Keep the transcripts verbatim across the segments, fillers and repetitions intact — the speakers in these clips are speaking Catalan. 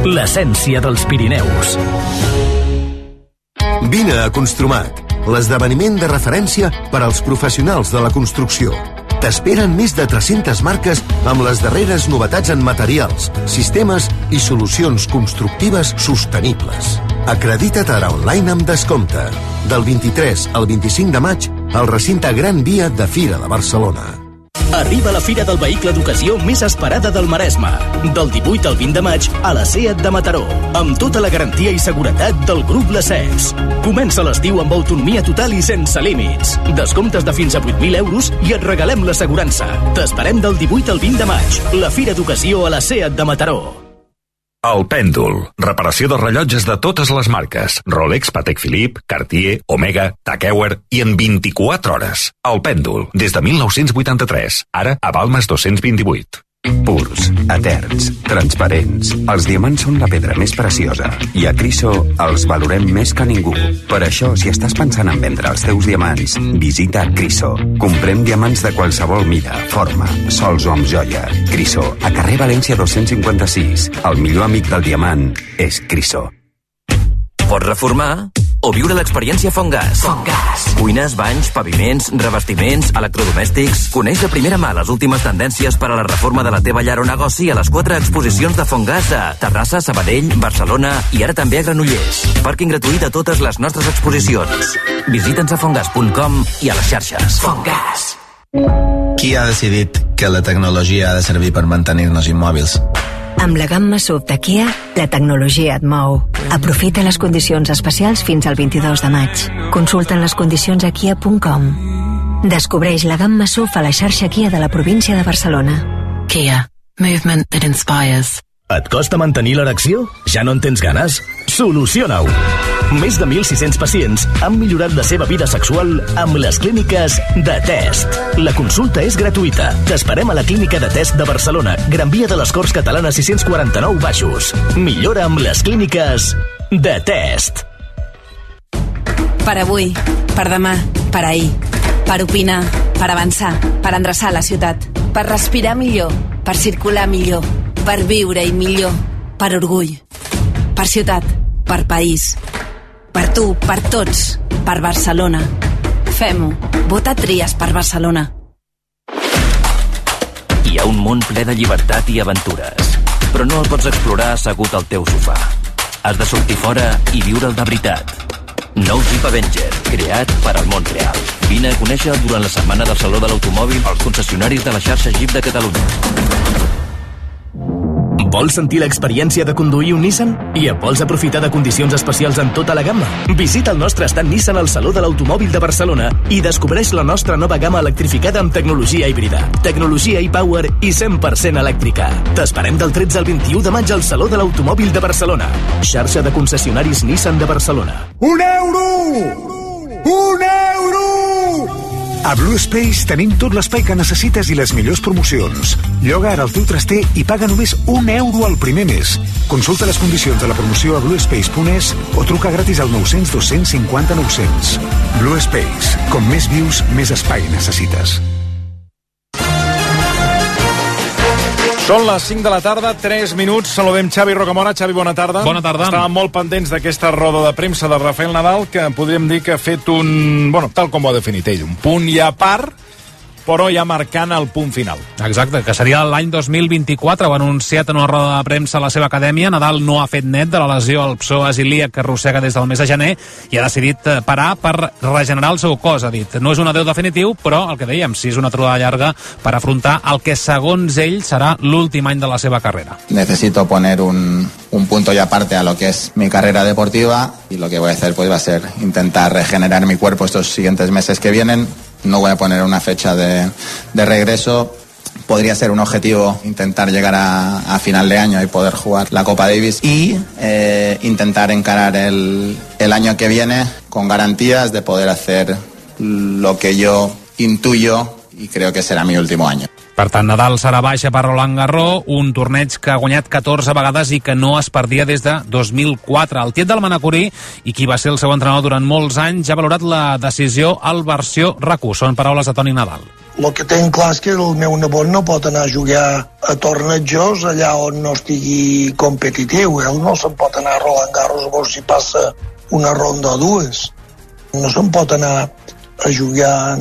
l'essència dels Pirineus. Vine a Construmat, l'esdeveniment de referència per als professionals de la construcció. T'esperen més de tres-centes marques amb les darreres novetats en materials, sistemes i solucions constructives sostenibles. Acredita't ara online amb descompte. Del vint-i-tres al vint-i-cinc de maig, al recinte Gran Via de Fira de Barcelona. Arriba la Fira del Vehicle d'Ocasió més esperada del Maresme. Del divuit al vint de maig a la SEAT de Mataró, amb tota la garantia i seguretat del grup Lassex. Comença l'estiu amb autonomia total i sense límits. Descomptes de fins a vuit mil euros i et regalem l'assegurança. T'esperem del divuit al vint de maig. La Fira d'Ocasió a la SEAT de Mataró. El Pèndol. Reparació de rellotges de totes les marques. Rolex, Patek Philippe, Cartier, Omega, Tag Heuer i en vint-i-quatre hores. El Pèndol, des de mil nou-cents vuitanta-tres. Ara a Balmes dos-cents vint-i-vuit. Purs, eterns, transparents. Els diamants són la pedra més preciosa i a Criso els valorem més que ningú. Per això, si estàs pensant en vendre els teus diamants, visita Criso. Comprem diamants de qualsevol mida, forma, sols o amb joia. Criso, a carrer València dos-cents cinquanta-sis. El millor amic del diamant és Criso. Pots reformar o viure l'experiència Fongas. Fongas. Cuines, banys, paviments, revestiments, electrodomèstics. Coneix de primera mà les últimes tendències per a la reforma de la teva llar o negoci a les quatre exposicions de Fongas a Terrassa, Sabadell, Barcelona i ara també a Granollers. Pàrquing gratuït a totes les nostres exposicions. Visita'ns a fongas punt com i a les xarxes. Fongas. Qui ha decidit que la tecnologia ha de servir per mantenir-nos immòbils? Amb la gamma S U V de Kia, la tecnologia et mou. Aprofita les condicions especials fins al vint-i-dos de maig. Consulta les condicions a kia punt com. Descobreix la gamma S U V a la xarxa Kia de la província de Barcelona. Kia. Movement that inspires. Et costa mantenir l'erecció? Ja no en tens ganes? Soluciona-ho! Més de mil sis-cents pacients han millorat la seva vida sexual amb les clíniques de Test. La consulta és gratuïta. T'esperem a la clínica de Test de Barcelona, Gran Via de les Corts Catalanes sis-cents quaranta-nou Baixos. Millora amb les clíniques de Test. Per avui, per demà, per ahir, per opinar, per avançar, per endreçar la ciutat, per respirar millor, per circular millor, per viure-hi millor, per orgull, per ciutat, per país, per tu, per tots, per Barcelona. Fem-ho. Vota Tries per Barcelona. Hi ha un món ple de llibertat i aventures, però no el pots explorar assegut al teu sofà. Has de sortir fora i viure'l de veritat. Nou Jeep Avenger, creat per al món real. Vine a conèixer durant la setmana del Saló de l'Automòbil als concessionaris de la xarxa Jeep de Catalunya. Vols sentir l'experiència de conduir un Nissan? I et vols aprofitar de condicions especials en tota la gamma? Visita el nostre stand Nissan al Saló de l'Automòbil de Barcelona i descobreix la nostra nova gamma electrificada amb tecnologia híbrida, tecnologia e-Power i cent per cent elèctrica. T'esperem del tretze al vint-i-u de maig al Saló de l'Automòbil de Barcelona. Xarxa de concessionaris Nissan de Barcelona. Un euro! Un euro! A Blue Space tenim tot l'espai que necessites i les millors promocions. Lloga ara el teu traster i paga només un euro al primer mes. Consulta les condicions de la promoció a blue space punt es o truca gratis al nou-cents dos-cents cinquanta nou-cents. Blue Space. Com més vius, més espai necessites. Són les cinc de la tarda, tres minuts. Saludem Xavi Rocamora. Xavi, bona tarda. Bona tarda. Estàvem molt pendents d'aquesta roda de premsa de Rafael Nadal, que podríem dir que ha fet un... Bueno, tal com ho ha definit ell, un punt i a part, però ja marcant el punt final. Exacte, que seria l'any dos mil vint-i-quatre. Ho ha anunciat en una roda de premsa a la seva acadèmia. Nadal no ha fet net de la lesió al psoas ilíac que arrossega des del mes de gener i ha decidit parar per regenerar el seu cos, ha dit. No és un adeu definitiu, però el que dèiem, sí és una trobada llarga per afrontar el que, segons ell, serà l'últim any de la seva carrera. Necesito poner un, un punto y aparte a lo que es mi carrera deportiva y lo que voy a hacer pues va a ser intentar regenerar mi cuerpo estos siguientes meses que vienen. No voy a poner una fecha de, de regreso. Podría ser un objetivo intentar llegar a, a final de año y poder jugar la Copa Davis y eh, intentar encarar el, el año que viene con garantías de poder hacer lo que yo intuyo y creo que será mi último año. Per tant, Nadal serà baixa per Roland Garros, un torneig que ha guanyat catorze vegades i que no es perdia des de dos mil quatre. El tiet del Manacorí, i qui va ser el seu entrenador durant molts anys, ha valorat la decisió al versió RAC u. Són paraules de Toni Nadal. El que tinc clar és que el meu nebot no pot anar a jugar a tornejos allà on no estigui competitiu. Ell no se'n pot anar a Roland Garros a veure si passa una ronda o dues. No se'n pot anar a jugar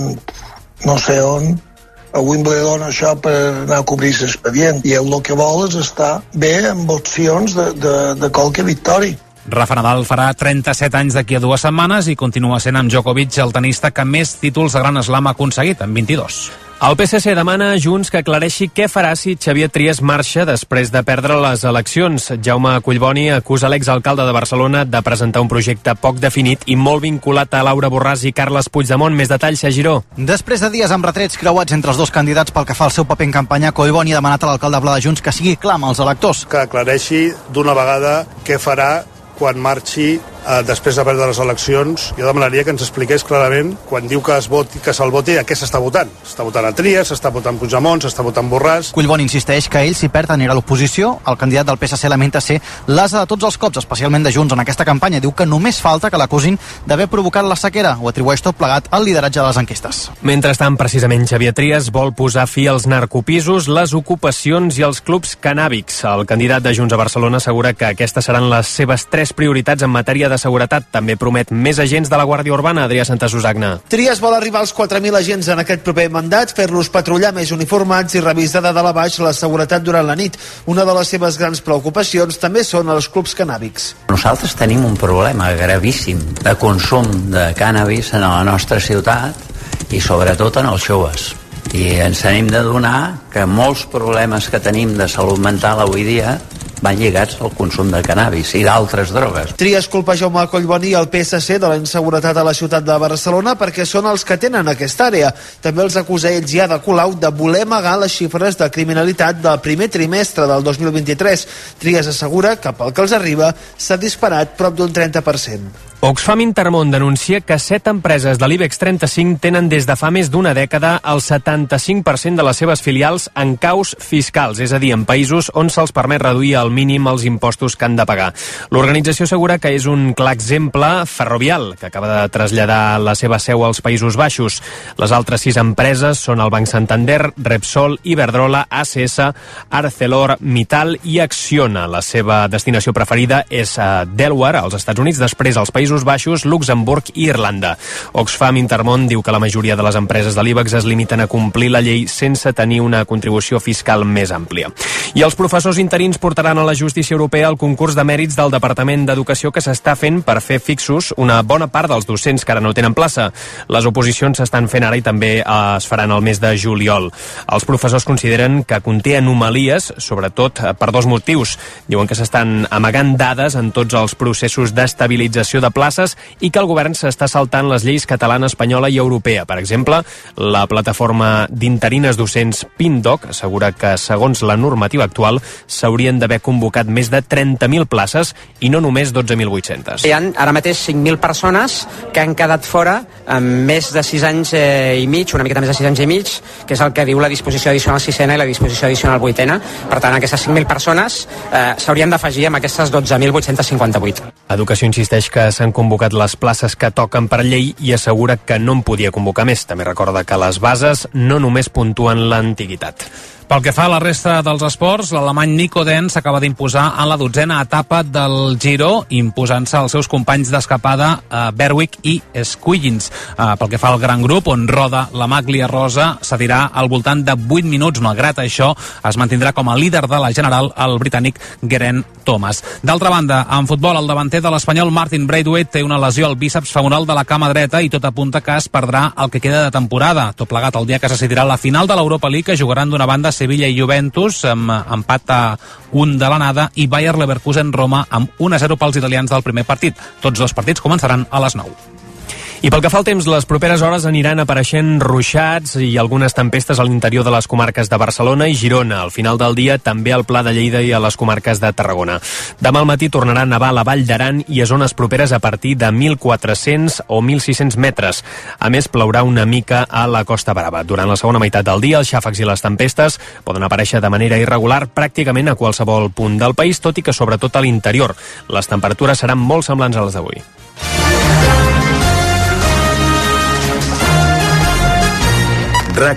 no sé on, a Wimbledon, això, per anar a cobrir l'expedient. I ell el que vol és estar bé amb opcions de, de, de qualque victòria. Rafa Nadal farà trenta-set anys d'aquí a dues setmanes i continua sent amb Djokovic el tenista que més títols de Gran Slam ha aconseguit, amb vint-i-dos. El P S C demana a Junts que aclareixi què farà si Xavier Trias marxa després de perdre les eleccions. Jaume Collboni acusa l'exalcalde de Barcelona de presentar un projecte poc definit i molt vinculat a Laura Borràs i Carles Puigdemont. Més detalls, a Giró. Després de dies amb retrets creuats entre els dos candidats pel que fa al seu paper en campanya, Collboni ha demanat a l'alcalde Pla de Junts que sigui clar amb els electors. Que aclareixi d'una vegada què farà quan marxi eh, després de perdre les eleccions. Jo demanaria que ens expliqués clarament, quan diu que es voti, que se'l voti, a què s'està votant. S'està votant a Trias, s'està votant Puigdemont, s'està votant Borràs. Collboni insisteix que ell, si perd, anirà a l'oposició. El candidat del P S C lamenta ser l'ase de tots els cops, especialment de Junts en aquesta campanya. Diu que només falta que l'acusin d'haver provocat la sequera. Ho atribueix tot plegat al lideratge de les enquestes. Mentrestant, precisament, Xavier Trias vol posar fi als narcopisos, les ocupacions i els clubs canàbics. El candidat de Junts a Barcelona assegura que aquestes seran les seves tres prioritats en matèria de seguretat. També promet més agents de la Guàrdia Urbana. Adrià Santasusagna. Trias vol arribar als quatre mil agents en aquest proper mandat, fer-los patrullar més uniformats i revisar de dalt a baix la seguretat durant la nit. Una de les seves grans preocupacions també són els clubs canàbics. Nosaltres tenim un problema gravíssim de consum de cànnabis en la nostra ciutat i sobretot en els joves. I ens hem d'adonar que molts problemes que tenim de salut mental avui dia van lligats al consum de cannabis i d'altres drogues. Trias culpa Jaume Collboni i el P S C de la inseguretat a la ciutat de Barcelona perquè són els que tenen aquesta àrea. També els acusa ells ja de Colau de voler amagar les xifres de criminalitat del primer trimestre del dos mil vint-i-tres. Trias assegura que pel que els arriba s'ha disparat prop d'un trenta per cent. Oxfam Intermón denuncia que set empreses de l'IBEX trenta-cinc tenen des de fa més d'una dècada el setanta-cinc per cent de les seves filials en caus fiscals, és a dir, en països on se'ls permet reduir al mínim els impostos que han de pagar. L'organització assegura que és un clar exemple Ferrovial, que acaba de traslladar la seva seu als Països Baixos. Les altres sis empreses són el Banc Santander, Repsol, Iberdrola, A C S, ArcelorMittal i Acciona. La seva destinació preferida és a Delaware, als Estats Units, després als Països Baixos, Luxemburg i Irlanda. Oxfam Intermón diu que la majoria de les empreses de l'IBEX es limiten a complir la llei sense tenir una contribució fiscal més àmplia. I els professors interins portaran a la justícia europea el concurs de mèrits del Departament d'Educació que s'està fent per fer fixos una bona part dels docents que ara no tenen plaça. Les oposicions s'estan fent ara i també es faran el mes de juliol. Els professors consideren que conté anomalies, sobretot per dos motius. Diuen que s'estan amagant dades en tots els processos d'estabilització de places i que el govern s'està saltant les lleis catalana, espanyola i europea. Per exemple, la plataforma d'interines docents PINDOC assegura que, segons la normativa actual, s'haurien d'haver convocat més de trenta mil places i no només dotze mil vuit-centes. Hi ha ara mateix cinc mil persones que han quedat fora amb més de sis anys eh, i mig, una miqueta més de sis anys i mig, que és el que diu la disposició addicional sisena i la disposició addicional vuitena. Per tant, aquestes cinc mil persones eh, s'haurien d'afegir amb aquestes dotze mil vuit-cents cinquanta-vuit. Educació insisteix que s'han convocat les places que toquen per llei i assegura que no en podia convocar més. També recorda que les bases no només puntuen l'antiguitat. Pel que fa a la resta dels esports, l'alemany Nico Denz s'acaba d'imposar en la dotzena etapa del Giro, imposant-se als seus companys d'escapada eh, Berwick i Squiggins. Eh, pel que fa al gran grup, on roda la Maglia Rosa, cedirà al voltant de vuit minuts. Malgrat això, es mantindrà com a líder de la general el britànic Geraint Thomas. D'altra banda, en futbol, el davanter de l'espanyol Martin Braithwaite té una lesió al bíceps femoral de la cama dreta i tot apunta que es perdrà el que queda de temporada. Tot plegat el dia que se decidirà la final de l'Europa League, que jugaran d'una banda Sevilla i Juventus, amb empat a un de l'anada, i Bayer Leverkusen-Roma amb un a zero pels italians del primer partit. Tots dos partits començaran a les nou. I pel que fa al temps, les properes hores aniran apareixent ruixats i algunes tempestes a l'interior de les comarques de Barcelona i Girona. Al final del dia també al Pla de Lleida i a les comarques de Tarragona. Demà al matí tornarà a nevar a la Vall d'Aran i a zones properes a partir de mil quatre-cents o mil sis-cents metres. A més, plourà una mica a la Costa Brava. Durant la segona meitat del dia, els xàfecs i les tempestes poden aparèixer de manera irregular pràcticament a qualsevol punt del país, tot i que sobretot a l'interior. Les temperatures seran molt semblants a les d'avui. RAC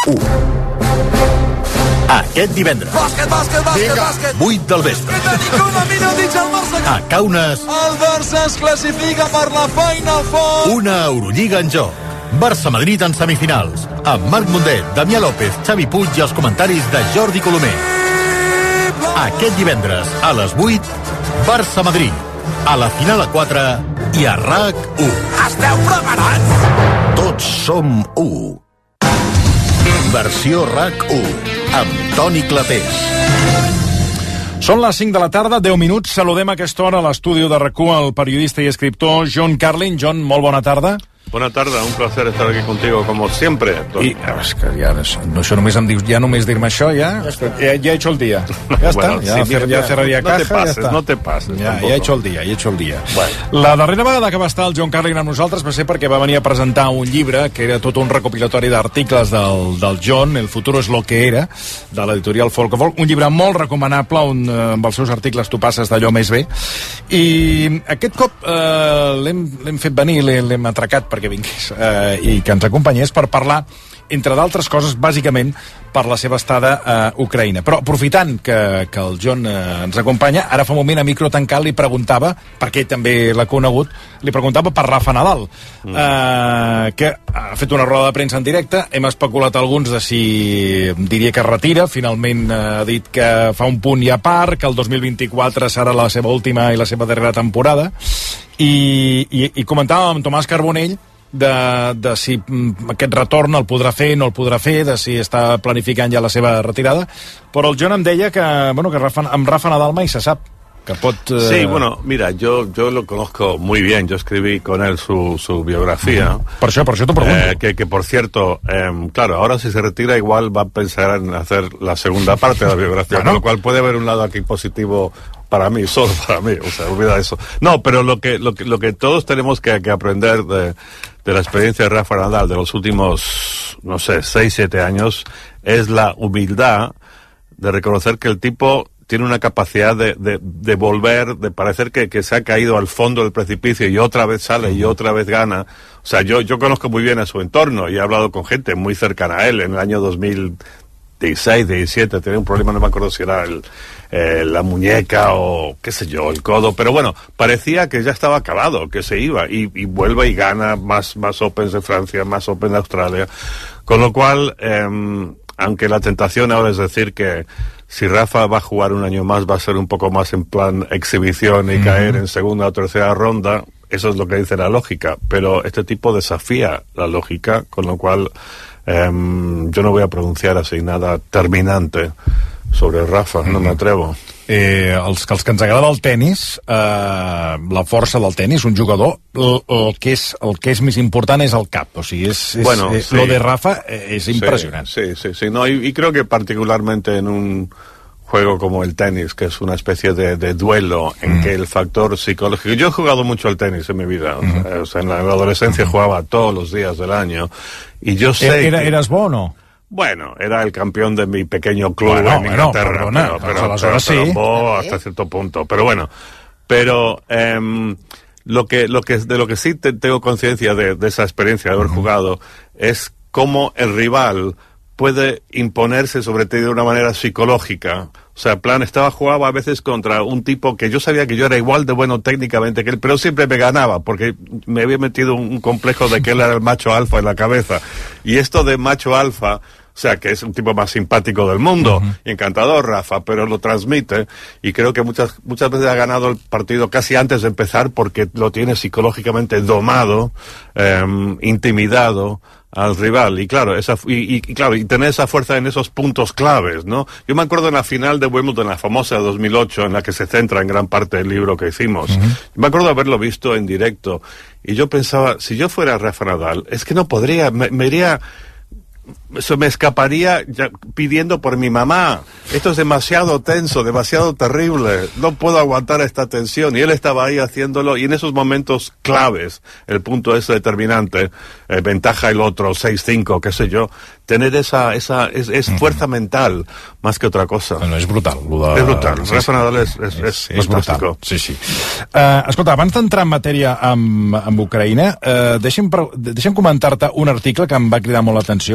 u. Aquest divendres. Bàsquet, bàsquet, bàsquet, bàsquet. vuit del vespre. A Kaunas. El Barça es classifica per la Final Four. Una Eurolliga en joc. Barça-Madrid en semifinals. Amb Marc Mundet, Damià López, Xavi Puig i els comentaris de Jordi Colomer. Aquest divendres, a les vuit, Barça-Madrid. A la final a quatre i a RAC u. Esteu preparats? Tots som u. Versió RAC u, amb Toni Clapés. Són les cinc de la tarda, deu minuts. Saludem a aquesta hora a l'estudi de RAC u el periodista i escriptor John Carlin. John, molt bona tarda. Buena tarde, un placer estar aquí contigo, como siempre. I, és que ja, no, això només em dius, ja només dir-me això, ja, ja, ja he hecho el día. Ja bueno, està, ja, sí, ja, mira, ja cerraria no caja, te pases, ja està. No te pases, ja, tampoco. ja he hecho el día, ja he hecho el día. Bueno. La darrera vegada que va estar el John Carlin amb nosaltres va ser perquè va venir a presentar un llibre que era tot un recopilatori d'articles del, del John, El futuro es lo que era, de l'editorial Folk of Folk, un llibre molt recomanable on eh, amb els seus articles tu passes d'allò més bé. I aquest cop eh, l'hem fet venir, l'hem atracat perquè vingués eh, i que ens acompanyés per parlar, entre d'altres coses, bàsicament per la seva estada a Ucraïna. Però aprofitant que, que el John eh, ens acompanya, ara fa un moment a micro tancat li preguntava, perquè ell també l'ha conegut, li preguntava per Rafa Nadal, mm. eh, que ha fet una roda de premsa en directe, hem especulat alguns de si diria que es retira, finalment ha dit que fa un punt i a part, que el dos mil vint-i-quatre serà la seva última i la seva darrera temporada, i, i, i comentàvem amb Tomàs Carbonell de, de si aquest retorn el podrà fer, no el podrà fer, de si està planificant ja la seva retirada, però el John em deia que, bueno, que Rafa, amb Rafa Nadal mai se sap, que pot... Eh... Sí, bueno, mira, yo, yo lo conozco muy bien, yo escribí con él su, su biografía. Mm. Por eso, por eso te pregunto. Eh, que, que, por cierto, eh, claro, ahora si se retira igual va a pensar en hacer la segunda parte de la biografía, bueno. Con lo cual puede haber un lado aquí positivo para mí, solo para mí, o sea, olvida eso. No, pero lo que, lo que, lo que todos tenemos que, que aprender de, de la experiencia de Rafa Nadal de los últimos, no sé, seis, siete años, es la humildad de reconocer que el tipo tiene una capacidad de, de, de volver, de parecer que, que se ha caído al fondo del precipicio y otra vez sale y otra vez gana. O sea, yo, yo conozco muy bien a su entorno y he hablado con gente muy cercana a él. En el año dos mil dieciséis, diecisiete, tenía un problema, no me acuerdo si era el, eh, la muñeca o qué sé yo, el codo, pero bueno, parecía que ya estaba acabado, que se iba, y, y vuelve y gana más, más Opens de Francia, más Open de Australia, con lo cual, eh, aunque la tentación ahora es decir que si Rafa va a jugar un año más va a ser un poco más en plan exhibición y mm-hmm. caer en segunda o tercera ronda, eso es lo que dice la lógica, pero este tipo desafía la lógica, con lo cual Um, yo no voy a pronunciar así nada terminante sobre Rafa, no me atrevo. Eh, els, els que ens agrada el tennis, eh, la força del tennis, un jugador, el, el, que és, el que és més important és el cap, o sigui, és, és, bueno, eh, sí. Lo de Rafa és impressionant. Sí, sí, sí, no, y, y creo que particularmente en un juego como el tenis, que es una especie de, de duelo en mm. que el factor psicológico... Yo he jugado mucho al tenis en mi vida, mm. o sea, o sea, en la, en la adolescencia mm. jugaba todos los días del año, y yo sé ¿Era, que... ¿Eras vos o no? Bueno, era el campeón de mi pequeño club bueno, en Inglaterra, bueno, perdona, pero, pero, pero, pero, sí. pero vos hasta cierto punto, pero bueno, pero um, lo que, lo que, de lo que sí te, tengo conciencia de, de esa experiencia de haber mm. jugado es cómo el rival puede imponerse sobre ti de una manera psicológica. O sea, plan, estaba jugaba a veces contra un tipo que yo sabía que yo era igual de bueno técnicamente que él, pero siempre me ganaba, porque me había metido un, un complejo de que él era el macho alfa en la cabeza. Y esto de macho alfa, o sea, que es un tipo más simpático del mundo, uh-huh. y encantador, Rafa, pero lo transmite, y creo que muchas, muchas veces ha ganado el partido casi antes de empezar porque lo tiene psicológicamente domado, eh, intimidado al rival, y claro, esa, y, y, y claro, y tener esa fuerza en esos puntos claves, ¿no? Yo me acuerdo en la final de Wimbledon, la famosa de dos mil ocho, en la que se centra en gran parte el libro que hicimos. Uh-huh. Me acuerdo de haberlo visto en directo, y yo pensaba, si yo fuera Rafa Nadal, es que no podría, me, me iría... Eso me escaparía ya pidiendo por mi mamá. Esto es demasiado tenso, demasiado terrible. No puedo aguantar esta tensión. Y él estaba ahí haciéndolo. Y en esos momentos claves, el punto es determinante, eh, ventaja el otro, seis cinco, qué sé yo. Tener esa, esa es, es fuerza mental más que otra cosa. Bueno, és brutal. De... És brutal. Sí, Rafa Nadal és, és, és, és, és brutal. Sí, sí. Uh, escolta, abans d'entrar en matèria amb, amb Ucraïna, uh, deixa'm, deixa'm comentar-te un article que em va cridar molt l'atenció, que és del Nou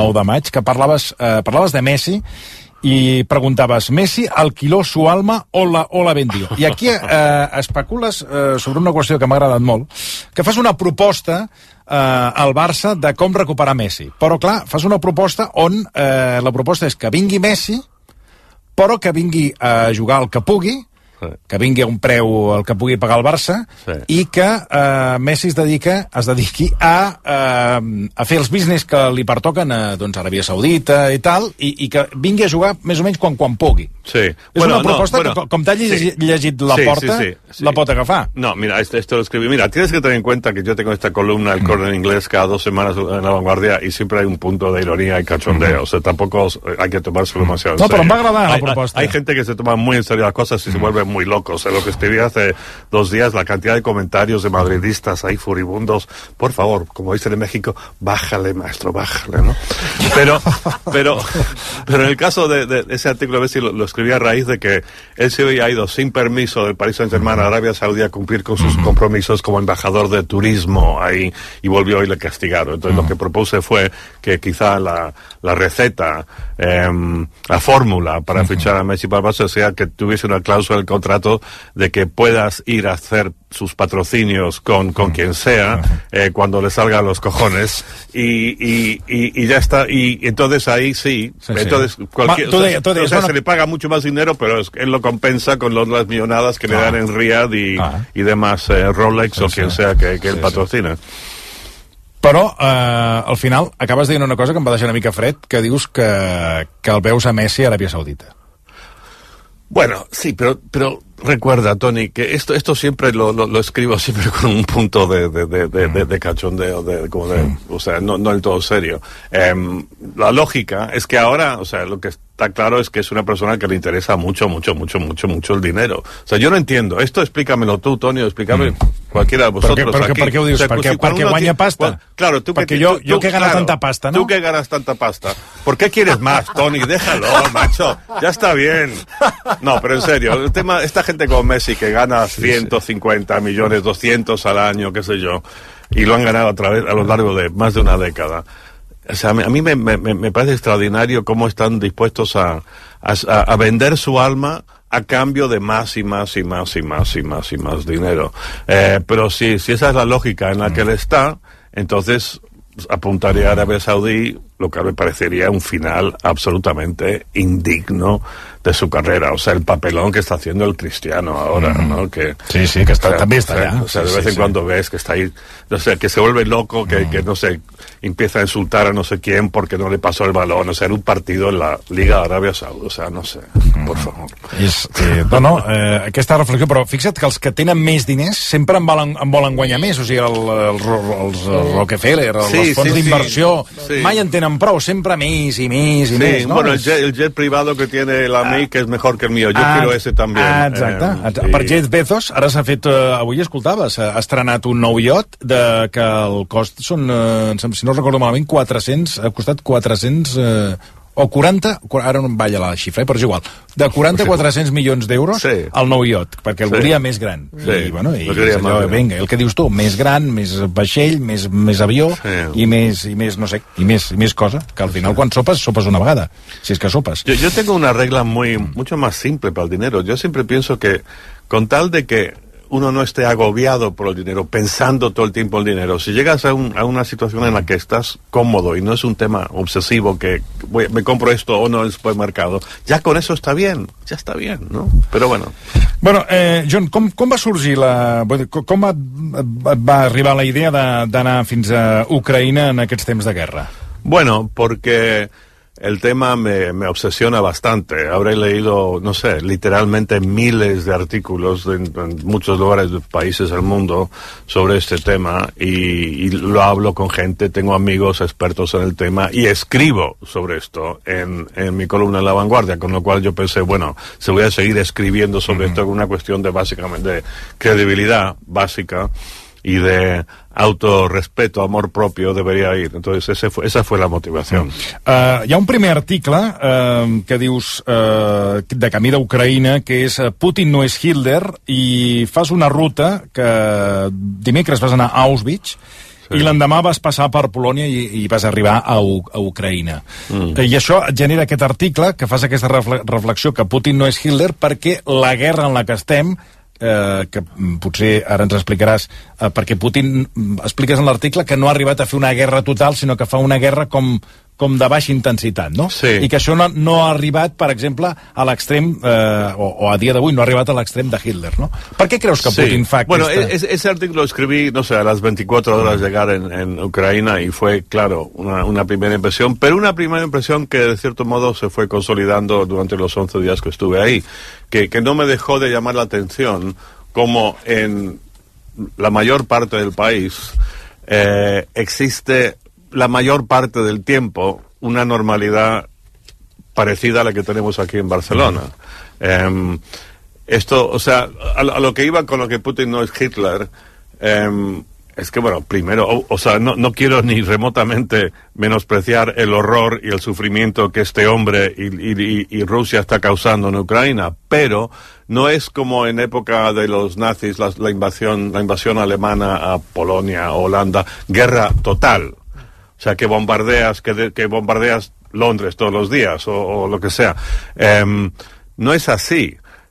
nou de maig, que parlaves, eh, parlaves de Messi i preguntaves, Messi alquiló su alma o la, o la vendió. I aquí eh, especules eh, sobre una qüestió que m'ha agradat molt, que fas una proposta eh, al Barça de com recuperar Messi. Però, clar, fas una proposta on eh, la proposta és que vingui Messi, però que vingui a jugar el que pugui, que vingui a un preu el que pugui pagar el Barça, sí. I que eh, Messi es dedica, es dediqui a, eh, a fer els business que li pertoquen a doncs, Aràbia Saudita i tal, i, i que vingui a jugar més o menys quan, quan pugui. Sí. És bueno, una proposta no, bueno, que, com t'ha llegit, sí. llegit la sí, porta, sí, sí, sí. la pot agafar. No, mira, esto, esto lo escribí. Mira, tienes que tener en cuenta que yo tengo esta columna, el Corner en inglés, cada dos semanas en La Vanguardia, y siempre hay un punto de ironía y cachondeo. Mm. O sea, tampoco hay que tomárselo demasiado en no, serio. No, pero me va agradar la hay, propuesta. Hay, hay gente que se toma muy en serio las cosas y mm. se vuelve muy loco. O sea, lo que escribí hace dos días, la cantidad de comentarios de madridistas ahí furibundos, por favor, como dicen en México, bájale, maestro, bájale, ¿no? Pero, pero, pero en el caso de, de ese artículo, a ver si lo, lo escribí a raíz de que él se había ido sin permiso del Paris Saint-Germain a Arabia Saudí a cumplir con sus compromisos como embajador de turismo ahí, y volvió y le castigaron. Entonces lo que propuse fue que quizá la, la receta, eh, la fórmula para fichar a Messi para el Barça sea que tuviese una cláusula en el contrato de que puedas ir a hacer sus patrocinios con, con quien sea eh, cuando le salgan los cojones y, y, y, y ya está, y entonces ahí sí, sí entonces sí. Cualquier, Ma, o sea, de, o sea, bueno, se le paga mucho más dinero, pero es, él lo compensa con los, las millonadas que ah. le dan en Riyadh y, ah. y demás eh, Rolex sí, o quien sí. sea que, que sí, él patrocina. Sí. Però, eh, al final, acabes dient una cosa que em va deixar una mica fred, que dius que, que el veus a Messi a Aràbia Saudita. Bueno, sí, pero, pero recuerda, Tony, que esto, esto siempre lo, lo, lo escribo siempre con un punto de, de, de, de, de, de cachondeo, de, como de, o sea, no, no del todo serio. Eh, la lógica es que ahora, o sea, lo que está claro es que es una persona que le interesa mucho, mucho, mucho, mucho, mucho el dinero. O sea, yo no entiendo. Esto explícamelo tú, Tony, o explícame mm. cualquiera de vosotros. ¿Por qué, ¿por qué ho dius? O sea, perquè si perquè guanya pasta? Bueno, claro, tú porque que, yo, tú, yo que gano claro, tanta pasta, ¿no? Tú que ganas tanta pasta. ¿Por qué quieres más, Tony? Déjalo, macho. Ya está bien. No, pero en serio, el tema, esta gente como Messi que gana ciento cincuenta millones, doscientos al año, qué sé yo, y lo han ganado a través, a lo largo de más de una década. O sea, a mí me, me, me parece extraordinario cómo están dispuestos a, a, a vender su alma a cambio de más y más y más y más y más y más dinero. Eh, pero si, si esa es la lógica en la que él está, entonces apuntaría a Arabia Saudí, lo que me parecería un final absolutamente indigno de su carrera. O sea, el papelón que está haciendo el Cristiano ahora, mm. ¿no? Que, sí, sí, que está, o sea, también está o sea, allá. O sea, sí, de vez sí, en sí. cuando ves que está ahí, o sea, que se vuelve loco, que, mm. que no sé, empieza a insultar a no sé quién porque no le pasó el balón. O sea, en un partido en la Liga de Aràbia Saudí. O sea, no sé, mm. por favor. És, eh, no, no, eh, aquesta reflexió, però fixa't que els que tenen més diners sempre en volen, en volen guanyar més. O sigui, el, el, els, els Rockefeller, els sí, fons sí, d'inversió, sí. mai en tenen prou, sempre més i més i sí, més. No? Bueno, el jet, el jet privado que tiene el A M I, que es mejor que el mío. Yo ah, quiero ese también. Ah, exacte. Eh, sí. Per Jeff Bezos, ara s'ha fet, eh, avui escoltaves, ha estrenat un nou iot de, que el cost són, eh, si no recordo malament, quatre-cents, ha costat quatre-cents... Eh, o quaranta, ara no em balla la xifra, eh, però és igual, de quaranta a quatre-cents milions d'euros sí. al nou iot, perquè el sí. volia més gran. Sí. I, bueno, i allò, vinga, el que dius tu, més gran, més vaixell, més, més avió, sí. i, més, i més, no sé, i més, i més cosa, que al final sí. quan sopes, sopes una vegada, si és que sopes. Yo, yo tengo una regla muy, mucho más simple para el dinero. Yo siempre pienso que, con tal de que uno no esté agobiado por el dinero, pensando todo el tiempo en el dinero. Si llegas a, un, a una situación en la que estás cómodo y no es un tema obsesivo que voy, me compro esto o no en el supermercado, ya con eso está bien, ya está bien, ¿no? Pero bueno. Bueno, eh, John, com, com va sorgir la... Com va, va arribar la idea d'anar fins a Ucraïna en aquests temps de guerra? Bueno, porque el tema me, me obsesiona bastante. Habré leído, no sé, literalmente miles de artículos en, en muchos lugares de países del mundo sobre este tema y, y lo hablo con gente, tengo amigos expertos en el tema y escribo sobre esto en, en mi columna en La Vanguardia, con lo cual yo pensé, bueno, se voy a seguir escribiendo sobre uh-huh. esto con una cuestión de básicamente de credibilidad básica y de autorrespeto, amor propio, debería ir. Entonces, ese fue, esa fue la motivación. Uh, hi ha un primer article uh, que dius uh, de camí d'Ucraïna, que és uh, Putin no és Hitler, i fas una ruta que dimecres vas anar a Auschwitz, I l'endemà vas passar per Polònia i, i vas arribar a, U, a Ucraïna. Mm. I això et genera aquest article que fas aquesta reflexió que Putin no és Hitler perquè la guerra en la que estem, eh, que potser ara ens explicaràs, eh, perquè Putin, expliques en l'article que no ha arribat a fer una guerra total, sinó que fa una guerra com... com de baixa intensitat, no? Sí. I que això no, no ha arribat, per exemple, a l'extrem, eh, o, o a dia d'avui no ha arribat a l'extrem de Hitler, ¿no? ¿Por qué crees que sí. Putin fa Bueno, esta... es, ese artículo lo escribí, no sé, a las veinticuatro horas de llegar en, en Ucrania y fue, claro, una, una primera impresión, pero una primera impresión que de cierto modo se fue consolidando durante los once días que estuve ahí, que, que no me dejó de llamar la atención como en la mayor parte del país eh, existe la mayor parte del tiempo una normalidad parecida a la que tenemos aquí en Barcelona. Eh, esto, o sea, a, a lo que iba con lo que Putin no es Hitler, eh, es que, bueno, primero, o, o sea, no, no quiero ni remotamente menospreciar el horror y el sufrimiento que este hombre y, y, y Rusia está causando en Ucrania, pero no es como en época de los nazis, la, la invasión, la invasión alemana a Polonia, a Holanda, guerra total. O sea, que bombardeas, que, de, que bombardeas Londres todos los días, o, o lo que sea. Eh, no es así.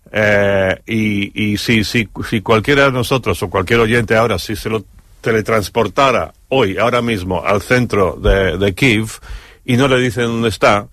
Eh, y y si, si, si cualquiera de nosotros, o cualquier oyente ahora, si se lo teletransportara hoy, ahora mismo, al centro de, de Kiev, y no le dicen dónde está,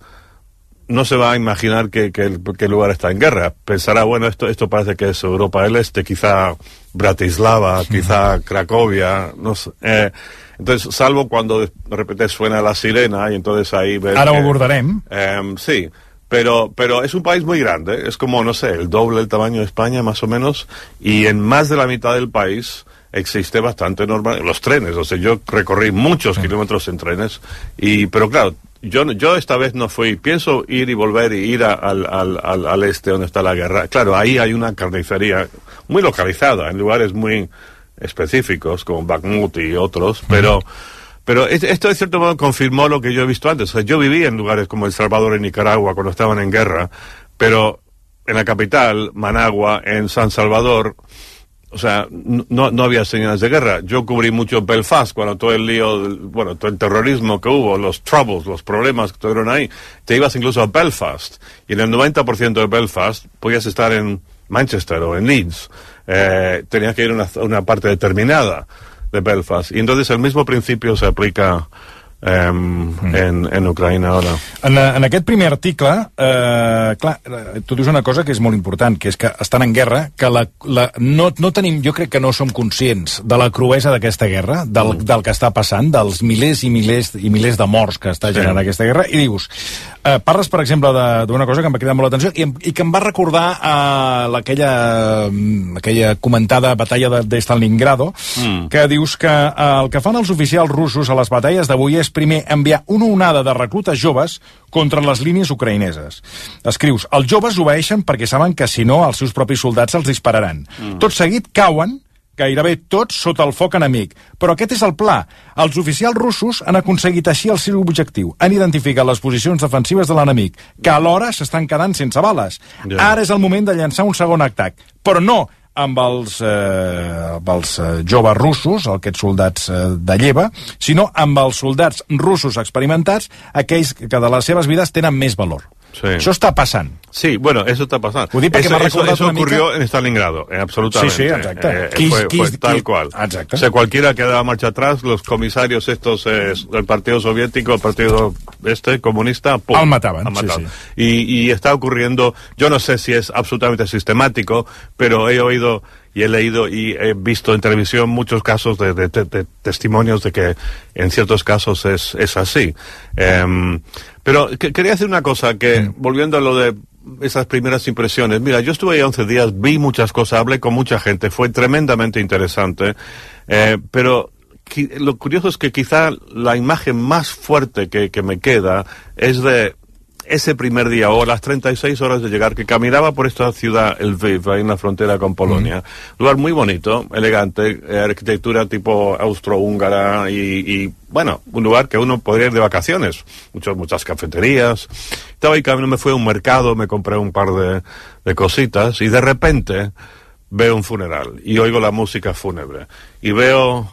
no se va a imaginar que, que, el, que el lugar está en guerra. Pensará, bueno, esto, esto parece que es Europa del Este, quizá Bratislava, sí. quizá Cracovia, no sé. Eh, entonces, salvo cuando de repente suena la sirena y entonces ahí ves... Ahora lo abordarem. Eh, sí, pero, pero es un país muy grande, es como, no sé, el doble del tamaño de España, más o menos, y en más de la mitad del país existe bastante normal. Los trenes, o sea, yo recorrí muchos sí. kilómetros en trenes, y pero claro, yo, yo esta vez no fui, pienso ir y volver y ir a, al, al, al, al este donde está la guerra. Claro, ahí hay una carnicería muy localizada, en lugares muy específicos, como Bakhmut y otros, pero... Pero esto de cierto modo confirmó lo que yo he visto antes. O sea, yo viví en lugares como El Salvador y Nicaragua cuando estaban en guerra, pero en la capital, Managua, en San Salvador, o sea, no, no había señales de guerra. Yo cubrí mucho Belfast cuando todo el lío, bueno, todo el terrorismo que hubo, los troubles, los problemas que tuvieron ahí. Te ibas incluso a Belfast, y en el noventa por ciento de Belfast podías estar en Manchester o en Leeds. Eh, tenías que ir a una, una parte determinada de Belfast. I entonces el mismo principio se aplica eh, mm. en, en Ucraïna ara. En, en aquest primer article, eh, clar, tu dius una cosa que és molt important, que és que estan en guerra, que la, la, no, no tenim, jo crec que no som conscients de la cruesa d'aquesta guerra, del, mm. del que està passant, dels milers i milers i milers de morts que està generant sí. aquesta guerra, i dius, eh, parles, per exemple, d'una cosa que em va cridar molt l'atenció i, i que em va recordar eh, aquella, aquella comentada batalla de, de Stalingrado, mm. que dius que eh, el que fan els oficials russos a les batalles d'avui és primer enviar una onada de reclutes joves contra les línies ucraïneses. Escrius, els joves obeeixen perquè saben que si no els seus propis soldats els dispararan. Mm. Tot seguit cauen, gairebé tots sota el foc enemic. Però aquest és el pla. Els oficials russos han aconseguit així el seu objectiu. Han identificat les posicions defensives de l'enemic, que alhora s'estan quedant sense bales. Yeah. Ara és el moment de llançar un segon atac. Però no amb els, eh, amb els eh, joves russos, aquests soldats eh, de lleva, sinó amb els soldats russos experimentats, aquells que de les seves vides tenen més valor. Sí. Això està passant. Sí, bueno, eso está pasando. Eso, eso, eso ocurrió mica... en Stalingrado, eh, absolutamente. Sí, sí, exacto. Eh, ¿Quis, fue, quis, fue quis, tal quis, cual. Exacto. O sea, cualquiera que daba marcha atrás, los comisarios estos eh, del Partido Soviético, el Partido este comunista, ¡pum! Al mataban. Al matado. Sí, sí. Y, y está ocurriendo, yo no sé si es absolutamente sistemático, pero he oído y he leído y he visto en televisión muchos casos de, de, de, de testimonios de que en ciertos casos es, es así. Eh, pero que, quería decir una cosa, que mm. volviendo a lo de esas primeras impresiones, mira, yo estuve ahí once días, vi muchas cosas, hablé con mucha gente, fue tremendamente interesante, eh, pero lo curioso es que quizá la imagen más fuerte que, que me queda es de ese primer día, o las treinta y seis horas de llegar, que caminaba por esta ciudad, Lviv, ahí en la frontera con Polonia. Mm. Lugar muy bonito, elegante, eh, arquitectura tipo austrohúngara y, y, bueno, un lugar que uno podría ir de vacaciones. Muchas, muchas cafeterías. Estaba ahí caminando, me fui a un mercado, me compré un par de, de cositas y de repente veo un funeral y oigo la música fúnebre. Y veo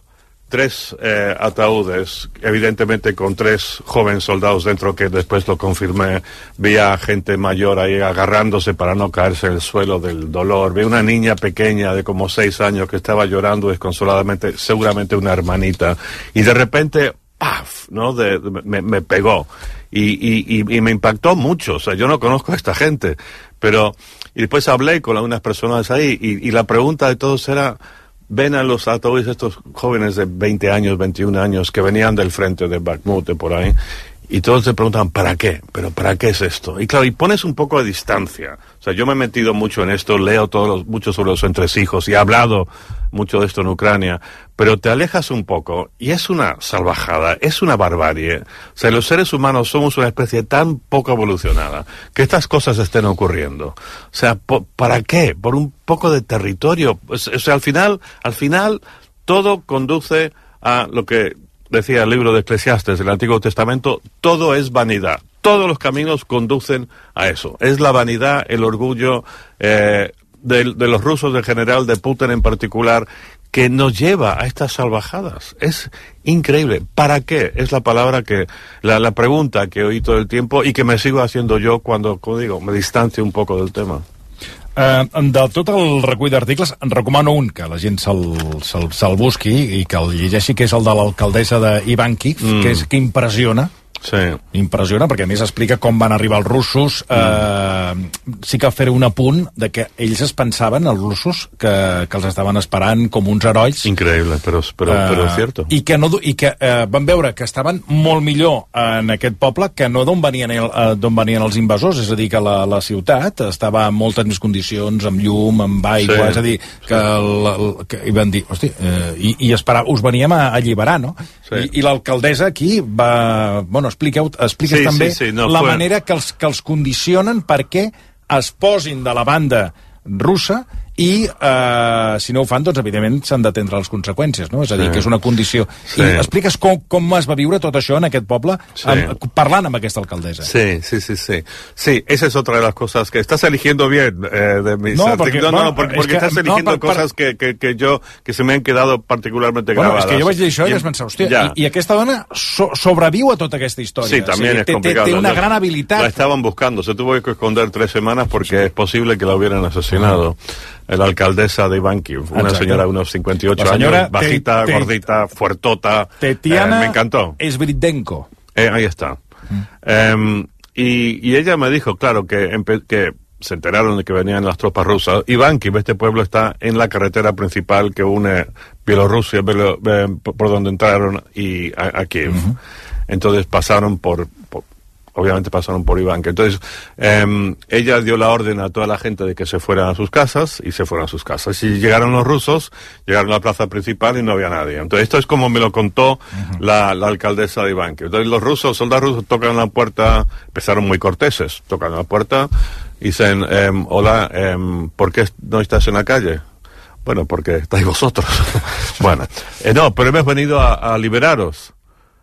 tres eh, ataúdes, evidentemente con tres jóvenes soldados dentro, que después lo confirmé. Vi a gente mayor ahí agarrándose para no caerse en el suelo del dolor. Vi una niña pequeña de como seis años que estaba llorando desconsoladamente, seguramente una hermanita. Y de repente, ¡paf!, ¿no? De, de, me, me pegó. Y, y, y, y me impactó mucho. O sea, yo no conozco a esta gente, pero... Y después hablé con algunas personas ahí, y, y la pregunta de todos era... Ven a los ataúdes estos jóvenes de veinte años, veintiún años, que venían del frente de Bakhmut, de por ahí, y todos se preguntan, ¿para qué? ¿Pero para qué es esto? Y claro, y pones un poco de distancia. O sea, yo me he metido mucho en esto, leo todos los, mucho sobre los entresijos, y he hablado mucho de esto en Ucrania, pero te alejas un poco, y es una salvajada, es una barbarie. O sea, los seres humanos somos una especie tan poco evolucionada, que estas cosas estén ocurriendo. O sea, ¿para qué? ¿Por un poco de territorio? Pues, o sea, al final, al final, todo conduce a lo que decía el libro de Eclesiastes del Antiguo Testamento: todo es vanidad. Todos los caminos conducen a eso. Es la vanidad, el orgullo eh, de, de los rusos en general, de Putin en particular, que nos lleva a estas salvajadas. Es increíble. ¿Para qué? Es la palabra que, la, la pregunta que oí todo el tiempo y que me sigo haciendo yo cuando, como digo, me distancio un poco del tema. Uh, de tot el recull d'articles, en recomano un, que la gent se'l se se busqui i que el llegeixi, que és el de l'alcaldessa d'Ivankiv, mm. que és que impressiona. Sí. Impressiona, perquè a més explica com van arribar els russos. Mm. Eh, sí que fer un apunt de que ells es pensaven, els russos, que, que els estaven esperant com uns herois. Increïble, però, però, eh, però és cierto. I que, no, i que eh, van veure que estaven molt millor en aquest poble que no d'on venien, el, eh, d'on venien els invasors, és a dir, que la, la ciutat estava en moltes més condicions, amb llum, amb aigua, sí. És a dir, que, el, el, que hi van dir, hosti, eh, i, i esperar, us veníem a alliberar, no? Sí. I, i l'alcaldessa aquí va... Bueno, expliqueu, expliques sí, també sí, sí, no, la fue... manera que els, que els condicionen perquè es posin de la banda russa i, eh, si no ho fan, doncs, evidentment, s'han d'atendre les conseqüències, no? És a dir, sí. que és una condició. Sí. I expliques com, com es va viure tot això en aquest poble, sí. amb, parlant amb aquesta alcaldessa. Sí, sí, sí, sí. Sí, esa es otra de las cosas que estás eligiendo bien, eh, de mis... No, porque, no, no, no, porque, porque que, estás eligiendo no, per, cosas que, que, que yo, que se me han quedado particularmente bueno, grabadas. És que jo vaig dir això i, i vaig pensar, hòstia, i, i aquesta dona so, sobreviu a tota aquesta història. Sí, también o sigui, es complicado. Té una la, gran habilitat. La estaban buscando, se tuvo que esconder tres semanas porque sí. es posible que la hubieran asesinado. La alcaldesa de Ivankiv, una Exacte. señora de unos cincuenta y ocho años, bajita, te, te, gordita, fuertota. Tetiana eh, me encantó. Sviridenko. Eh, ahí está. Mm. Um, y, y ella me dijo, claro, que, que se enteraron de que venían las tropas rusas. Ivankiv, este pueblo, está en la carretera principal que une Bielorrusia, Bielo, eh, por donde entraron, y a, a Kiev. Uh-huh. Entonces pasaron por... por obviamente pasaron por Ivankiv. Entonces, eh, ella dio la orden a toda la gente de que se fueran a sus casas, y se fueron a sus casas. Y llegaron los rusos, llegaron a la plaza principal y no había nadie. Entonces, esto es como me lo contó uh-huh. la, la alcaldesa de Ivankiv. Entonces, los rusos, soldados rusos, tocan la puerta, empezaron muy corteses, tocan la puerta, y dicen, eh, hola, eh, ¿por qué no estás en la calle? Bueno, porque estáis vosotros. Bueno, eh, no, pero hemos venido a, a liberaros.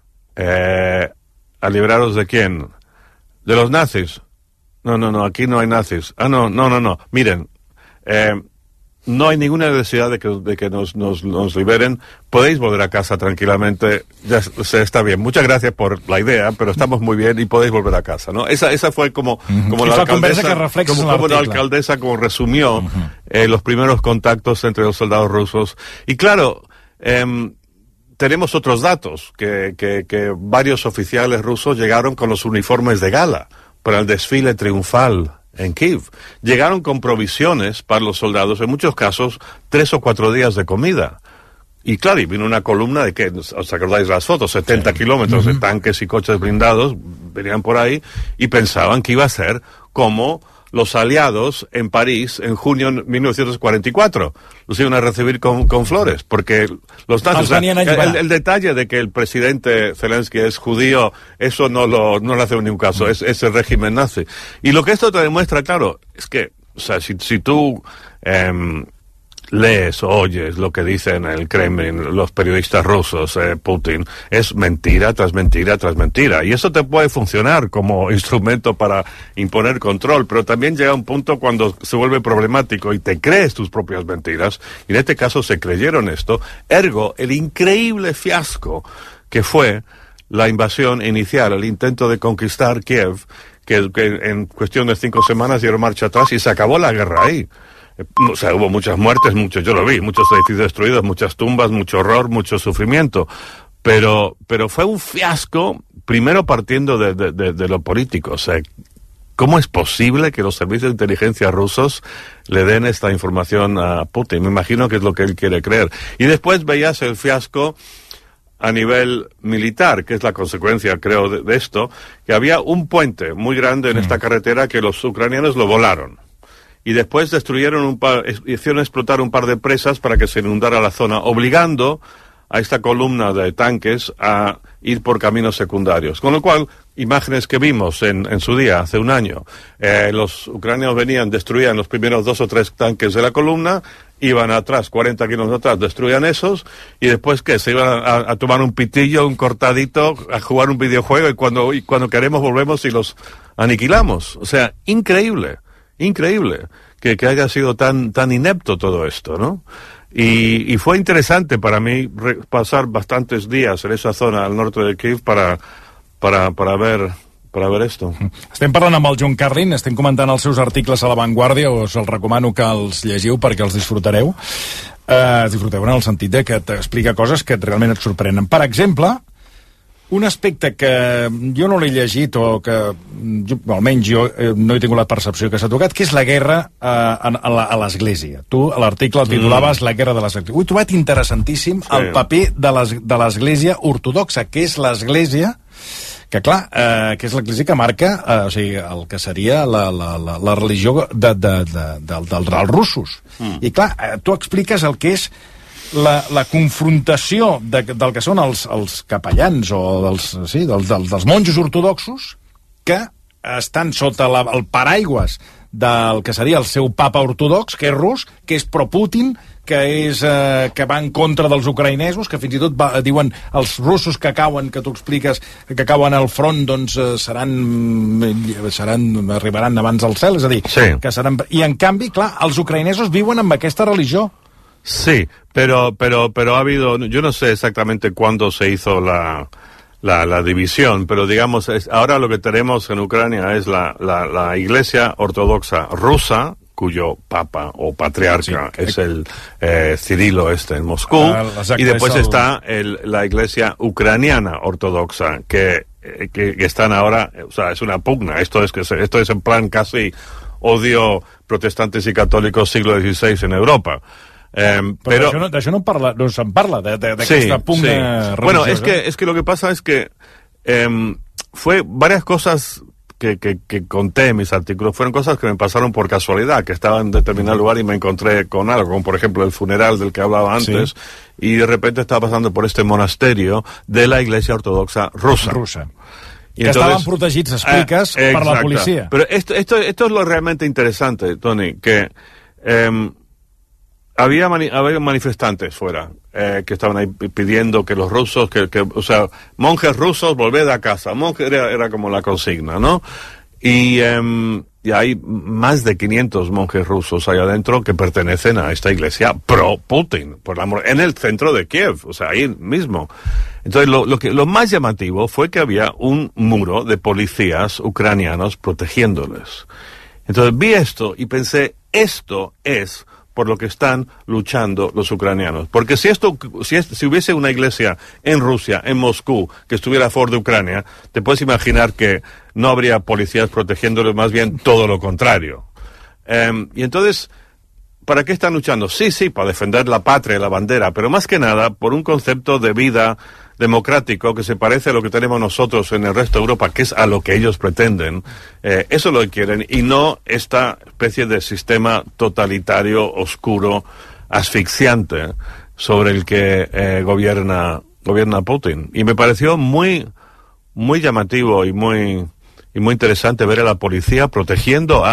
Eh, ¿A liberaros de quién? ¿De los nazis? No, no, no, aquí no hay nazis. Ah, no, no, no, no. Miren, eh, no hay ninguna necesidad de que, de que nos, nos, nos liberen. Podéis volver a casa tranquilamente. Ya se está bien. Muchas gracias por la idea, pero estamos muy bien y podéis volver a casa, ¿no? Esa, esa fue como, uh-huh. como la alcaldesa, que como, como la alcaldesa como resumió uh-huh. eh, los primeros contactos entre los soldados rusos. Y claro, eh, tenemos otros datos, que, que, que varios oficiales rusos llegaron con los uniformes de gala para el desfile triunfal en Kiev. Llegaron con provisiones para los soldados, en muchos casos, tres o cuatro días de comida. Y claro, y vino una columna de que, ¿os acordáis las fotos? setenta sí. kilómetros uh-huh. de tanques y coches blindados, venían por ahí, y pensaban que iba a ser como los aliados en París en junio de mil novecientos cuarenta y cuatro. Los iban a recibir con, con flores, porque los nazis... O sea, el, el detalle de que el presidente Zelensky es judío, eso no lo no le hace ningún caso, mm. es, es el régimen nazi. Y lo que esto te demuestra, claro, es que, o sea, si, si tú... Eh, lees o oyes lo que dicen el Kremlin, los periodistas rusos, eh, Putin, es mentira tras mentira tras mentira. Y eso te puede funcionar como instrumento para imponer control, pero también llega un punto cuando se vuelve problemático y te crees tus propias mentiras. Y en este caso se creyeron esto. Ergo, el increíble fiasco que fue la invasión inicial, el intento de conquistar Kiev, que, que en cuestión de cinco semanas dieron marcha atrás y se acabó la guerra ahí. O sea, hubo muchas muertes, muchos, yo lo vi, muchos edificios destruidos, muchas tumbas, mucho horror, mucho sufrimiento. Pero, pero fue un fiasco, primero partiendo de, de, de, de lo político. O sea, ¿cómo es posible que los servicios de inteligencia rusos le den esta información a Putin? Me imagino que es lo que él quiere creer. Y después veías el fiasco a nivel militar, que es la consecuencia, creo, de, de esto, que había un puente muy grande en mm. esta carretera que los ucranianos lo volaron. Y después destruyeron un par, hicieron explotar un par de presas para que se inundara la zona, obligando a esta columna de tanques a ir por caminos secundarios. Con lo cual, imágenes que vimos en, en su día, hace un año, eh, los ucranianos venían, destruían los primeros dos o tres tanques de la columna, iban atrás, cuarenta kilómetros atrás, destruían esos, y después, ¿qué? Se iban a, a tomar un pitillo, un cortadito, a jugar un videojuego, y cuando, y cuando queremos volvemos y los aniquilamos. O sea, increíble. Increíble que, que haya sido tan tan inepto todo esto, ¿no? Y, y fue interesante para mí re, pasar bastantes días en esa zona al norte de Kiev para, para, para ver... per a veure esto. Estem parlant amb el John Carlin, estem comentant els seus articles a La Vanguardia, us els recomano que els llegiu perquè els disfrutareu. Uh, disfruteu en el sentit de que t'explica coses que realment et sorprenen. Per exemple, un aspecte que jo no l'he llegit o que jo, almenys jo eh, no he tingut la percepció que s'ha tocat, que és la guerra eh, a, a l'Església. Tu a l'article el titulaves mm. La guerra de l'Església. Ho he trobat interessantíssim, sí. El paper de l'Església ortodoxa, que és l'Església que clar, eh, que és l'Església que marca eh, o sigui, el que seria la, la, la, la religió de, de, de, de, de, dels russos. Mm. I clar, eh, tu expliques el que és La, la confrontació de, del que són els, els capellans o dels, sí, dels, dels, dels monjos ortodoxos que estan sota la, el paraigües del que seria el seu papa ortodox, que és rus, que és pro-Putin, que, és, eh, que va en contra dels ucraïnesos, que fins i tot va, diuen els russos que cauen, que tu expliques, que cauen al front, doncs eh, seran, seran, arribaran abans al cel, és a dir, sí. que seran... I en canvi, clar, els ucraïnesos viuen amb aquesta religió. Sí, pero, pero, pero ha habido, yo no sé exactamente cuándo se hizo la, la, la división, pero digamos, es, ahora lo que tenemos en Ucrania es la, la, la Iglesia Ortodoxa rusa, cuyo papa o patriarca sí, es el eh, Cirilo este en Moscú, ah, y después el... está el, la Iglesia Ucraniana Ortodoxa, que, que, que están ahora, o sea, es una pugna, esto es, que se, esto es en plan casi odio protestantes y católicos siglo dieciséis en Europa. Eh, pero d'això no, d'això no, parla, no se'n parla d'aquesta sí, pugna sí. religiosa. Bueno, es que, es que lo que pasa es que eh, fue varias cosas que, que, que conté en mis artículos, fueron cosas que me pasaron por casualidad, que estaba en determinado lugar y me encontré con algo, como por ejemplo el funeral del que hablaba antes, sí. y de repente estaba pasando por este monasterio de la Iglesia Ortodoxa rusa. rusa. Y que entonces, estaban protegits, expliques, eh, per la policía. Pero esto, esto, esto es lo realmente interesante, Tony, que eh, Había, mani había manifestantes fuera eh, que estaban ahí pidiendo que los rusos, que, que o sea, monjes rusos, volved a casa. Monjes era, era como la consigna, ¿no? Y, eh, y hay más de quinientos monjes rusos ahí adentro que pertenecen a esta iglesia pro-Putin, por el amor, en el centro de Kiev, o sea, ahí mismo. Entonces, lo, lo, que, lo más llamativo fue que había un muro de policías ucranianos protegiéndoles. Entonces, vi esto y pensé, esto es por lo que están luchando los ucranianos. Porque si esto, si, es, si hubiese una iglesia en Rusia, en Moscú, que estuviera a favor de Ucrania, te puedes imaginar que no habría policías protegiéndoles, más bien todo lo contrario. Eh, y entonces, ¿para qué están luchando? Sí, sí, para defender la patria y la bandera, pero más que nada por un concepto de vida democrático que se parece a lo que tenemos nosotros en el resto de Europa, que es a lo que ellos pretenden. Eh, eso lo quieren, y no esta especie de sistema totalitario, oscuro, asfixiante, sobre el que eh, gobierna, gobierna Putin. Y me pareció muy, muy llamativo y muy, y muy interesante ver a la policía protegiendo al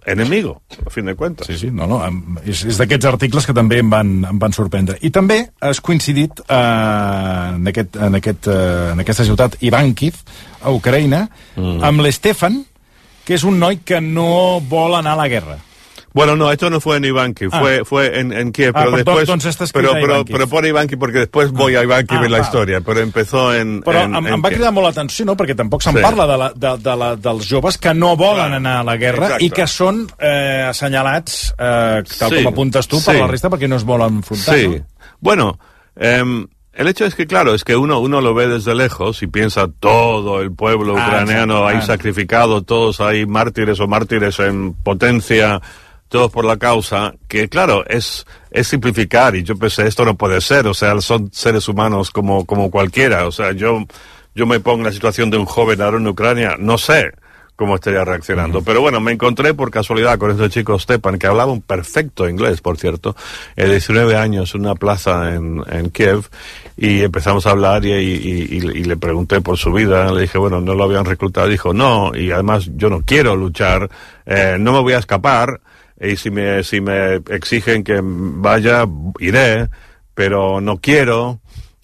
enemigo, a fin de cuentas. Sí, sí, no, no, és, és d'aquests articles que també em van, em van sorprendre. I també has coincidit eh, en, aquest, en, aquest, eh, en aquesta ciutat Ivánkiv, a Ucraïna, mm. amb l'Stefan, que és un noi que no vol anar a la guerra. Bueno, no, esto no fue en Ivánkiv, ah. fue, fue en, en Kiev, ah, pero después... Entonces pero, pero, pero pone Ivánkiv porque después voy a Ivánkiv ah, en la ah, historia, pero empezó en... Però en, em, en em va cridar molt l'atenció, no?, perquè tampoc se'n sí. parla de la, de, de la, dels joves que no volen clar. anar a la guerra. Exacte. I que són eh, assenyalats, eh, tal sí. com apuntes tu, sí. per la resta, perquè no es volen enfrontar, sí. no? Bueno, eh, el hecho es que, claro, es que uno, uno lo ve desde lejos y piensa todo el pueblo ah, ucraniano ahí ah. sacrificado, todos ahí mártires o mártires en potencia... todos por la causa, que claro, es, es simplificar, y yo pensé, esto no puede ser, o sea, son seres humanos como, como cualquiera, o sea, yo, yo me pongo en la situación de un joven ahora en Ucrania, no sé cómo estaría reaccionando, uh-huh. pero bueno, me encontré por casualidad con este chico Stepan, que hablaba un perfecto inglés, por cierto, de diecinueve años, en una plaza en, en Kiev, y empezamos a hablar y, y, y, y le pregunté por su vida, le dije, bueno, no lo habían reclutado, dijo, no, y además yo no quiero luchar, eh, no me voy a escapar, y si me, si me exigen que vaya, iré, pero no quiero.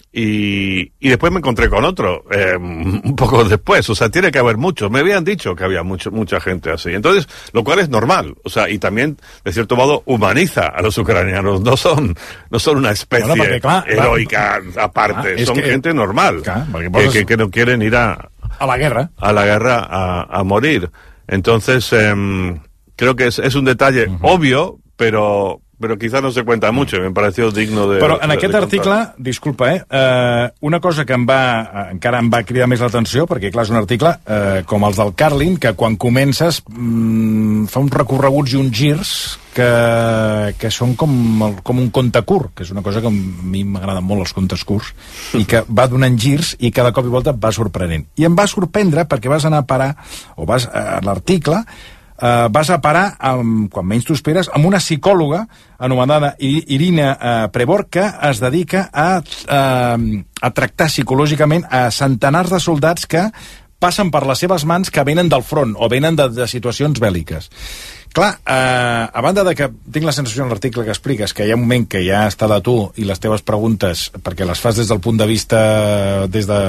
Y, y después me encontré con otro, eh, un poco después, o sea, tiene que haber mucho. Me habían dicho que había mucho, mucha gente así. Entonces, lo cual es normal, o sea, y también, de cierto modo, humaniza a los ucranianos. No son, no son una especie bueno, porque, clar, heroica clar, aparte, clar, son que, gente normal, clar, que, poses... que, que no quieren ir a... A la guerra. A la guerra a, a morir. Entonces, eh, creo que es, es un detalle uh-huh. obvio, pero, però quizá no se cuenta mucho, me pareció digno de... Però en de, aquest de article, disculpa, eh, eh, una cosa que em va, encara em va cridar més l'atenció, perquè clar, és un article eh, com els del Carlin, que quan comences mm, fa uns recorreguts i uns girs que, que són com, el, com un conte curt, que és una cosa que a mi m'agraden molt els contes curts, i que va donant girs i cada cop i volta va sorprenent. I em va sorprendre perquè vas anar a parar, o vas a l'article, Uh, vas a parar, um, quan menys t'ho esperes, amb una psicòloga anomenada Irina uh, Prevor, que es dedica a, uh, a tractar psicològicament a centenars de soldats que passen per les seves mans, que venen del front o venen de, de situacions bèl·liques. Clar, eh, a banda de que tinc la sensació en l'article que expliques que hi ha un moment que ja està de tu i les teves preguntes, perquè les fas des del punt de vista des de,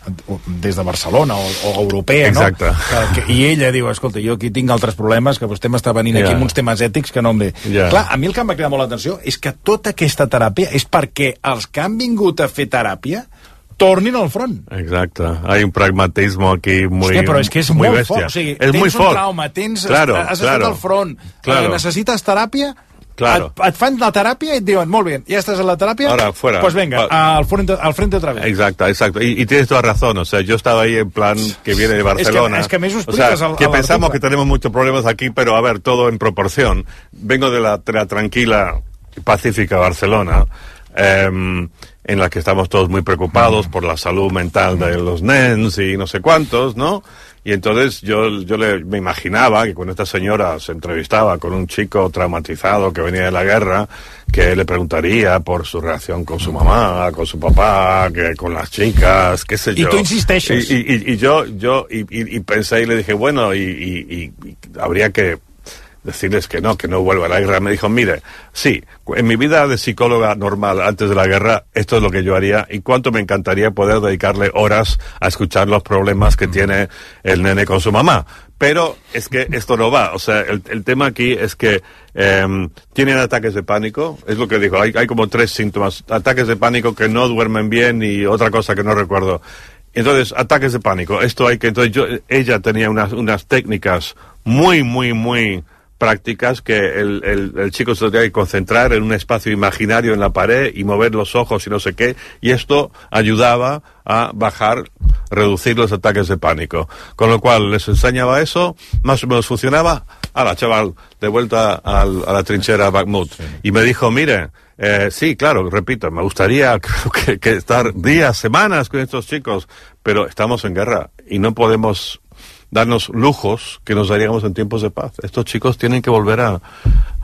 des de Barcelona o, o europea, exacte. No? Que, que, i ella diu, escolta, jo aquí tinc altres problemes, que vostè m'està venint yeah. aquí amb uns temes ètics que no em ve. Yeah. Clar, a mi el que em va cridar molt l'atenció és que tota aquesta teràpia és perquè els que han vingut a fer teràpia tornin al front. Exacte. Hay un pragmatismo aquí muy, Hòstia, però és que és muy molt bestia. fort. O sigui, és tens muy un fort. trauma, tens, claro, has claro, estat al front, claro. eh, necessites teràpia, claro. et, et fan la teràpia i et diuen, molt bé, ja estàs en la teràpia, ahora fuera. Pues venga, al frente, al frente otra vez. Exacto, exacto. Y, y tienes toda razón, o sea, yo estaba ahí en plan que viene de Barcelona. Es que, es que me o sea, al, que al pensamos article. que tenemos muchos problemas aquí, pero a ver, todo en proporción. Vengo de la, de la tranquila y pacífica Barcelona, eh, en la que estamos todos muy preocupados mm. por la salud mental de los nens y no sé cuántos, ¿no? Y entonces yo, yo le, me imaginaba que cuando esta señora se entrevistaba con un chico traumatizado que venía de la guerra, que le preguntaría por su relación con su mamá, con su papá, que con las chicas, qué sé yo. Y tú insisteixes. Y, y, y yo, yo y, y, y pensé y le dije, bueno, y, y, y, y habría que decirles que no, que no vuelva a la guerra. Me dijo, mire, sí, en mi vida de psicóloga normal antes de la guerra, esto es lo que yo haría, y cuánto me encantaría poder dedicarle horas a escuchar los problemas que tiene el nene con su mamá. Pero es que esto no va, o sea, el, el tema aquí es que eh, tienen ataques de pánico, es lo que dijo, hay, hay como tres síntomas, ataques de pánico, que no duermen bien y otra cosa que no recuerdo. Entonces, ataques de pánico, esto hay que, entonces yo, ella tenía unas, unas técnicas muy, muy, muy prácticas que el, el, el chico se tenía que concentrar en un espacio imaginario en la pared y mover los ojos y no sé qué, y esto ayudaba a bajar, reducir los ataques de pánico. Con lo cual les enseñaba eso, más o menos funcionaba. Ala, chaval, de vuelta al, a la trinchera Bakhmut. Sí. Y me dijo, mire, eh, sí, claro, repito, me gustaría que, que estar días, semanas con estos chicos, pero estamos en guerra y no podemos darnos lujos que nos daríamos en tiempos de paz. Estos chicos tienen que volver a,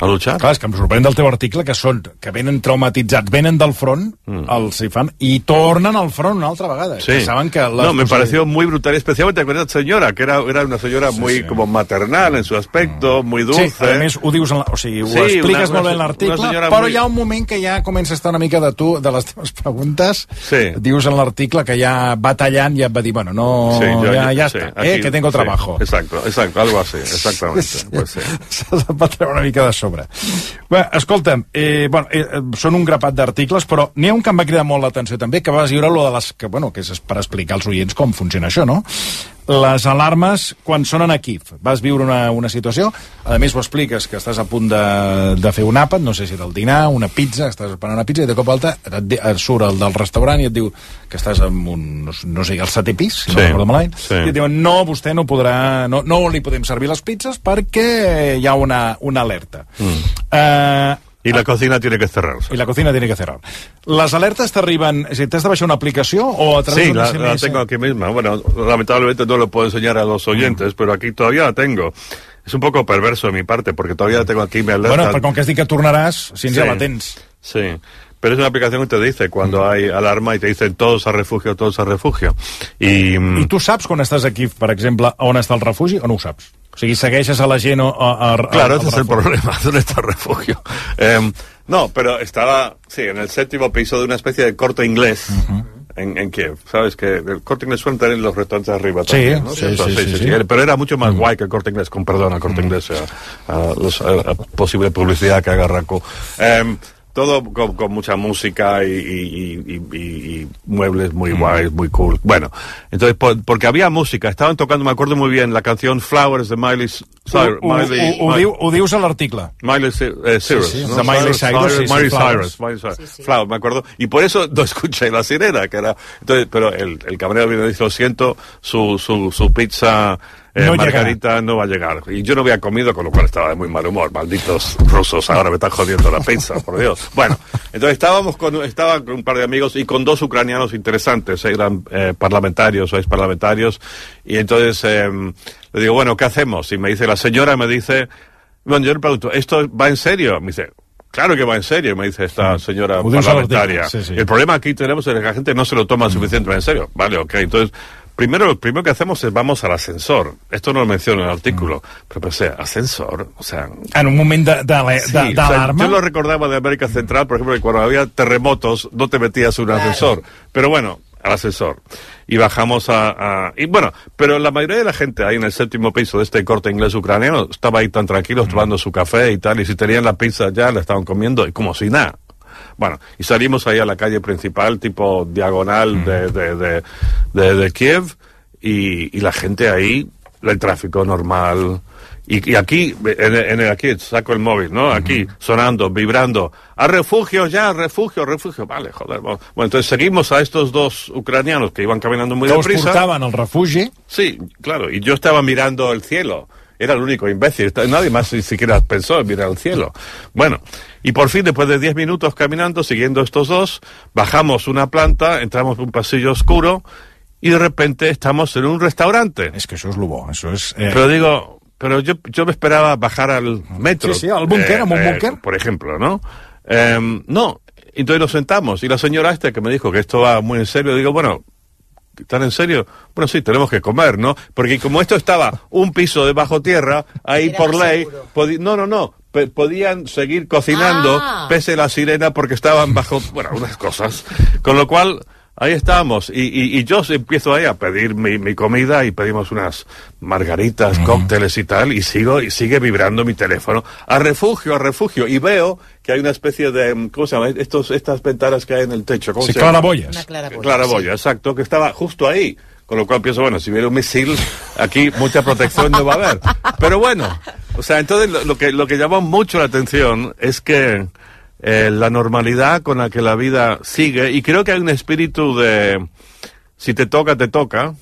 A luchar. Clar, és que em sorprèn del teu article que són, que venen traumatitzats, venen del front, mm. els hi fan, i tornen al front una altra vegada. Sí. Que saben que no, me pareció muy brutal, especialmente con esa señora, que era, era una señora sí, muy sí. como maternal en su aspecto, mm. muy dulce. Sí, a més ho dius, en la, o sigui, ho sí, expliques una, molt bé en l'article, però muy... hi ha un moment que ja comença a estar una mica de tu, de les teves preguntes, sí. dius en l'article que ja va tallant i ja et va dir, bueno, no, sí, jo, ja, ja sí, està, aquí, eh, que tengo sí, trabajo. Exacto, exacto, algo así, exactamente. Sí. Pues sí. Se'ls va treure una mica de sobre. Bé, escolta'm, eh, bueno, eh, són un grapat d'articles, però n'hi ha un que em va cridar molt l'atenció també, que vas viure lo de les... Que, bueno, que és per explicar als oients com funciona això, no? Les alarmes quan sonen a Kíev. Vas viure una, una situació, a més ho expliques que estàs a punt de, de fer un àpat, no sé si del dinar, una pizza, estàs esperant una pizza i de cop alta et, et surt el del restaurant i et diu que estàs en un, no, no sé, al setè pis, si sí, no recordo malament, sí. i et diuen, no, vostè no podrà, no, no li podem servir les pizzas perquè hi ha una, una alerta. Mm. Eh... Y la cocina tiene que cerrarse. Y la cocina tiene que cerrar. ¿Las alertas te arriban, si te has de baixar una aplicación o a través sí, de una Sí, la, la tengo aquí misma. Bueno, lamentablemente no lo puedo enseñar a los oyentes, mm. pero aquí todavía la tengo. Es un poco perverso de mi parte, porque todavía la tengo aquí, me alerta. Bueno, pero con que es di que tornaràs, si sí, ja la tens. Sí, pero es una aplicación que te dice cuando mm. hay alarma y te dicen todos a refugio, todos a refugio. I, I tu saps quan estàs aquí, per exemple, on està el refugi o no ho saps? O sigui, segueixes a la gent a, a, a, claro, ese es el problema, ¿dónde está el refugio? Eh, no, pero estaba, sí, en el séptimo piso de una especie de Corte Inglés uh-huh. en, en Kiev. ¿Sabes? Que el Corte Inglés suelen tener los restaurantes arriba sí, también, ¿no? Sí, sí, sí, sí, sí, sí, sí. Pero era mucho más uh-huh. guay que el Corte Inglés, con perdón al Corte uh-huh. Inglés, a, a, los, a, a posible publicidad que haga Raku. Eh, todo con, con mucha música y, y, y, y, y muebles muy guays, muy cool. Bueno, entonces, por, porque había música, estaban tocando, me acuerdo muy bien, la canción Flowers de Miley Cyrus. Ho, Miley, ho, ho, diu, ho dius a l'article. Miley eh, Cyrus. Sí, sí, ¿no? De Miley Cyrus, sí, sí, Miley Flowers. Cyrus, Miley Cyrus. Sí, sí. Flowers, me acuerdo. Y por eso no escuché la sirena, que era... Entonces, pero el, el camarero vino y dice, lo siento, su, su, su pizza... Eh, no Margarita llegará. No va a llegar. Y yo no había comido, con lo cual estaba de muy mal humor. Malditos rusos, ahora me están jodiendo la pizza, por Dios. Bueno, entonces estábamos con, estaba con un par de amigos y con dos ucranianos interesantes, eran eh, parlamentarios o ex parlamentarios. Y entonces eh, le digo, bueno, ¿qué hacemos? Y me dice, la señora me dice, bueno, yo le pregunto, ¿esto va en serio? Me dice, claro que va en serio, me dice esta señora parlamentaria. Sí, sí. El problema aquí tenemos es que la gente no se lo toma mm. suficientemente en serio. Vale, ok, entonces... Primero, lo primero que hacemos es vamos al ascensor. Esto no lo menciono en el artículo, mm. pero pensé, ascensor, o sea... En un momento de, de, sí, de, de o sea, alarma. Yo lo recordaba de América Central, por ejemplo, que cuando había terremotos no te metías en un claro. ascensor. Pero bueno, al ascensor. Y bajamos a, a... Y bueno, pero la mayoría de la gente ahí en el séptimo piso de este Corte Inglés ucraniano estaba ahí tan tranquilos mm. tomando su café y tal, y si tenían la pizza ya la estaban comiendo, y como si nada. Bueno, y salimos ahí a la calle principal, tipo diagonal mm. de, de, de, de, de Kiev, y, y la gente ahí, el tráfico normal, y, y aquí, en, en el, aquí saco el móvil, ¿no? Aquí, mm. sonando, vibrando, a refugio ya, refugio, refugio, vale, joder. Bueno, entonces seguimos a estos dos ucranianos que iban caminando muy deprisa. ¿Los portaban al refugio? Sí, claro, y yo estaba mirando el cielo. Era el único imbécil, nadie más ni siquiera pensó en mirar al cielo. Bueno, y por fin, después de diez minutos caminando, siguiendo estos dos, bajamos una planta, entramos en un pasillo oscuro, y de repente estamos en un restaurante. Es que eso es Lugo, eso es... Eh... Pero digo, pero yo, yo me esperaba bajar al metro. Sí, sí, al búnker, eh, a un búnker. Eh, por ejemplo, ¿no? Eh, no, entonces nos sentamos, y la señora esta que me dijo que esto va muy en serio, digo, bueno... ¿Están en serio? Bueno, sí, tenemos que comer, ¿no? Porque como esto estaba un piso de bajo tierra, ahí Era por ley... Podi- no, no, no. P- podían seguir cocinando ah. pese la sirena porque estaban bajo... Bueno, unas cosas. Con lo cual, ahí estábamos. Y, y, y yo empiezo ahí a pedir mi, mi comida y pedimos unas margaritas, mm. cócteles y tal. Y sigo y sigue vibrando mi teléfono. A refugio, a refugio. Y veo... que hay una especie de, ¿cómo se llama? Estos, estas ventanas que hay en el techo. ¿Cómo sí, se llama? claraboyas. Una claraboya. Claraboya, sí. Exacto, que estaba justo ahí. Con lo cual pienso, bueno, si viene un misil, aquí mucha protección no va a haber. Pero bueno, o sea, entonces lo, lo que lo que llamó mucho la atención es que eh, la normalidad con la que la vida sigue, y creo que hay un espíritu de, si te toca, te toca,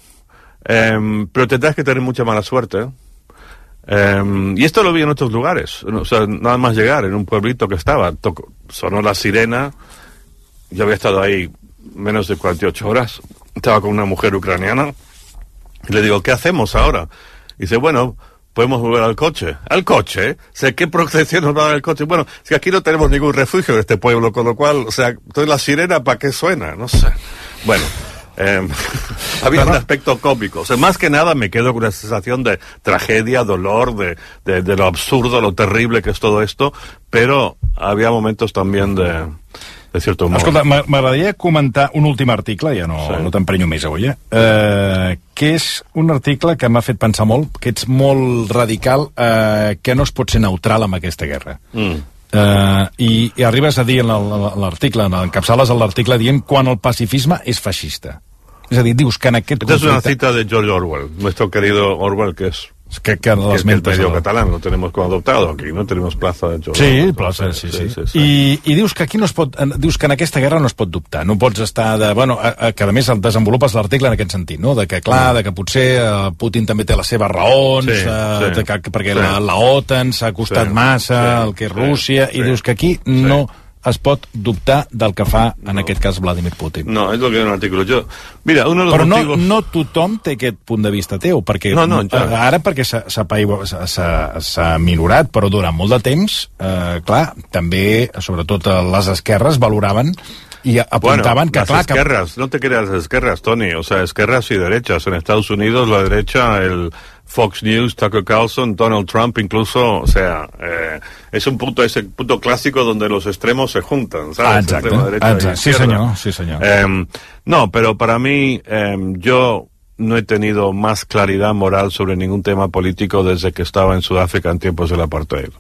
eh, pero tendrás que tener mucha mala suerte. Um, y esto lo vi en otros lugares, o sea, nada más llegar, en un pueblito que estaba, tocó, sonó la sirena, yo había estado ahí menos de cuarenta y ocho horas, estaba con una mujer ucraniana, y le digo, ¿qué hacemos ahora? Y dice, bueno, podemos volver al coche. ¿Al coche? O sea, ¿qué protección nos va a dar el coche? Bueno, es que aquí no tenemos ningún refugio en este pueblo, con lo cual, o sea, entonces la sirena, ¿para qué suena? No sé. Bueno, eh, había un aspecto cómico. O sea, más que nada me quedo con una sensación de tragedia, dolor, de, de, de lo absurdo, lo terrible que es todo esto, però había momentos también de... de cierto humor. Escolta, m'agradaria comentar un últim article, ja no, sí. no t'emprenyo més avui, eh? Uh, que és un article que m'ha fet pensar molt, que ets molt radical, uh, que no es pot ser neutral amb aquesta guerra. Mm. Uh, i, i arribes a dir en l'article, encapçales l'article dient quan el pacifisme és feixista. És a dir, dius que en aquest conflicte... Esta es una cita de George Orwell, nuestro querido Orwell, que es... Que, que, que, que el medio catalán lo tenemos como adoptado aquí, no tenemos plaza de George sí, Orwell. Plaça, sí, sí, sí, sí. I, I dius que aquí no es pot, dius que en aquesta guerra no es pot dubtar, no pots estar de... Bueno, a, a, que a més desenvolupes l'article en aquest sentit, no? De que, clar, de que potser uh, Putin també té les seves raons, sí, uh, sí, de que, perquè sí. la, la OTAN s'ha acostat sí, sí, el que és Rússia, sí, i dius que aquí sí. no... es pot dubtar del que fa, en no. aquest cas, Vladimir Putin. No, és el que hi ha en l'article. Jo... Mira, uno de los Però motivos... no, no tothom té aquest punt de vista teu, perquè no, no, ja. ara perquè s'ha minorat, però durant molt de temps, eh, clar, també, sobretot les esquerres, valoraven y apuntaban bueno, que... Las clar, esquerras, que... no te creas las esquerras, Tony, o sea, esquerras y derechas. En Estados Unidos la derecha, el Fox News, Tucker Carlson, Donald Trump incluso, o sea, eh, es un punto, ese punto clásico donde los extremos se juntan, ¿sabes? Ah, exacto, exacto. Sí, señor, sí, señor. Eh, no, pero para mí, eh, yo no he tenido más claridad moral sobre ningún tema político desde que estaba en Sudáfrica en tiempos del apartheid.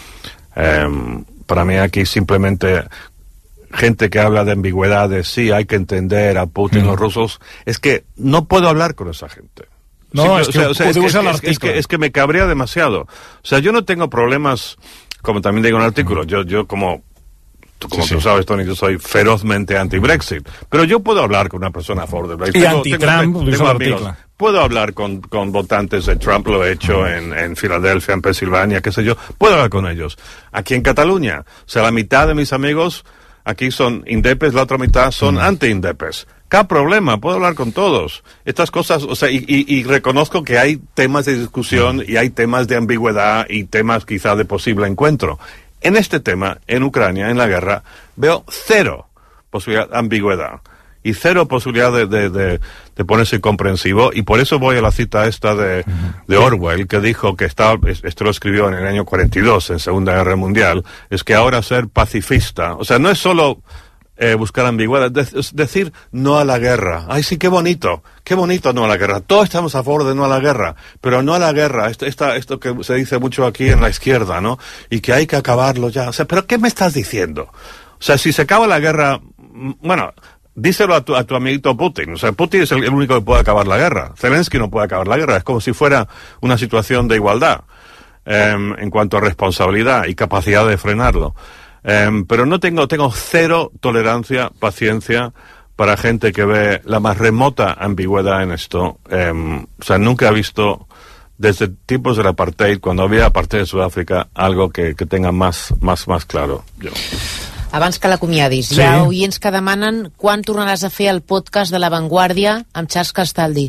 Eh, para mí aquí simplemente... gente que habla de ambigüedades, sí, hay que entender a Putin, mm. los rusos, es que no puedo hablar con esa gente. No, sí, es, que, o sea, o sea, es, que, es, es, que, es que me cabrea demasiado. O sea, yo no tengo problemas, como también digo en el artículo, mm. yo, yo como, tú, como sí, tú sí. sabes, Tony, yo soy ferozmente anti-Brexit, pero yo puedo hablar con una persona a favor de Brexit. Y anti-Trump, tengo amigos. Puedo hablar con, con votantes de Trump, lo he hecho mm. en, en Filadelfia, en Pensilvania, qué sé yo, puedo hablar con ellos. Aquí en Cataluña, o sea, la mitad de mis amigos... Aquí son indepes, la otra mitad son mm. anti-indepes. Cap problema, puedo hablar con todos. Estas cosas, o sea, y, y, y reconozco que hay temas de discusión mm. y hay temas de ambigüedad y temas quizá de posible encuentro. En este tema, en Ucrania, en la guerra, veo cero posibilidad de ambigüedad y cero posibilidad de, de, de, de ponerse comprensivo, y por eso voy a la cita esta de, de Orwell, que dijo que estaba, esto lo escribió en el año cuarenta y dos, en Segunda Guerra Mundial, es que ahora ser pacifista, o sea, no es solo eh, buscar ambigüedad, de, es decir no a la guerra. Ay, sí, qué bonito, qué bonito no a la guerra. Todos estamos a favor de no a la guerra, pero no a la guerra, esto, esta, esto que se dice mucho aquí en la izquierda, ¿no? Y que hay que acabarlo ya. O sea, ¿pero qué me estás diciendo? O sea, si se acaba la guerra, bueno... Díselo a tu, a tu amiguito Putin. O sea, Putin es el, el único que puede acabar la guerra. Zelensky no puede acabar la guerra. Es como si fuera una situación de igualdad eh, en cuanto a responsabilidad y capacidad de frenarlo. Eh, pero no tengo, tengo cero tolerancia, paciencia para gente que ve la más remota ambigüedad en esto. Eh, o sea, nunca he visto desde tiempos del apartheid, cuando había apartheid de Sudáfrica, algo que, que tenga más, más, más claro. Yo. Abans que l'acomiadis, sí. Hi ha oients que demanen quan tornaràs a fer el podcast de La Vanguardia amb Charles Castaldi.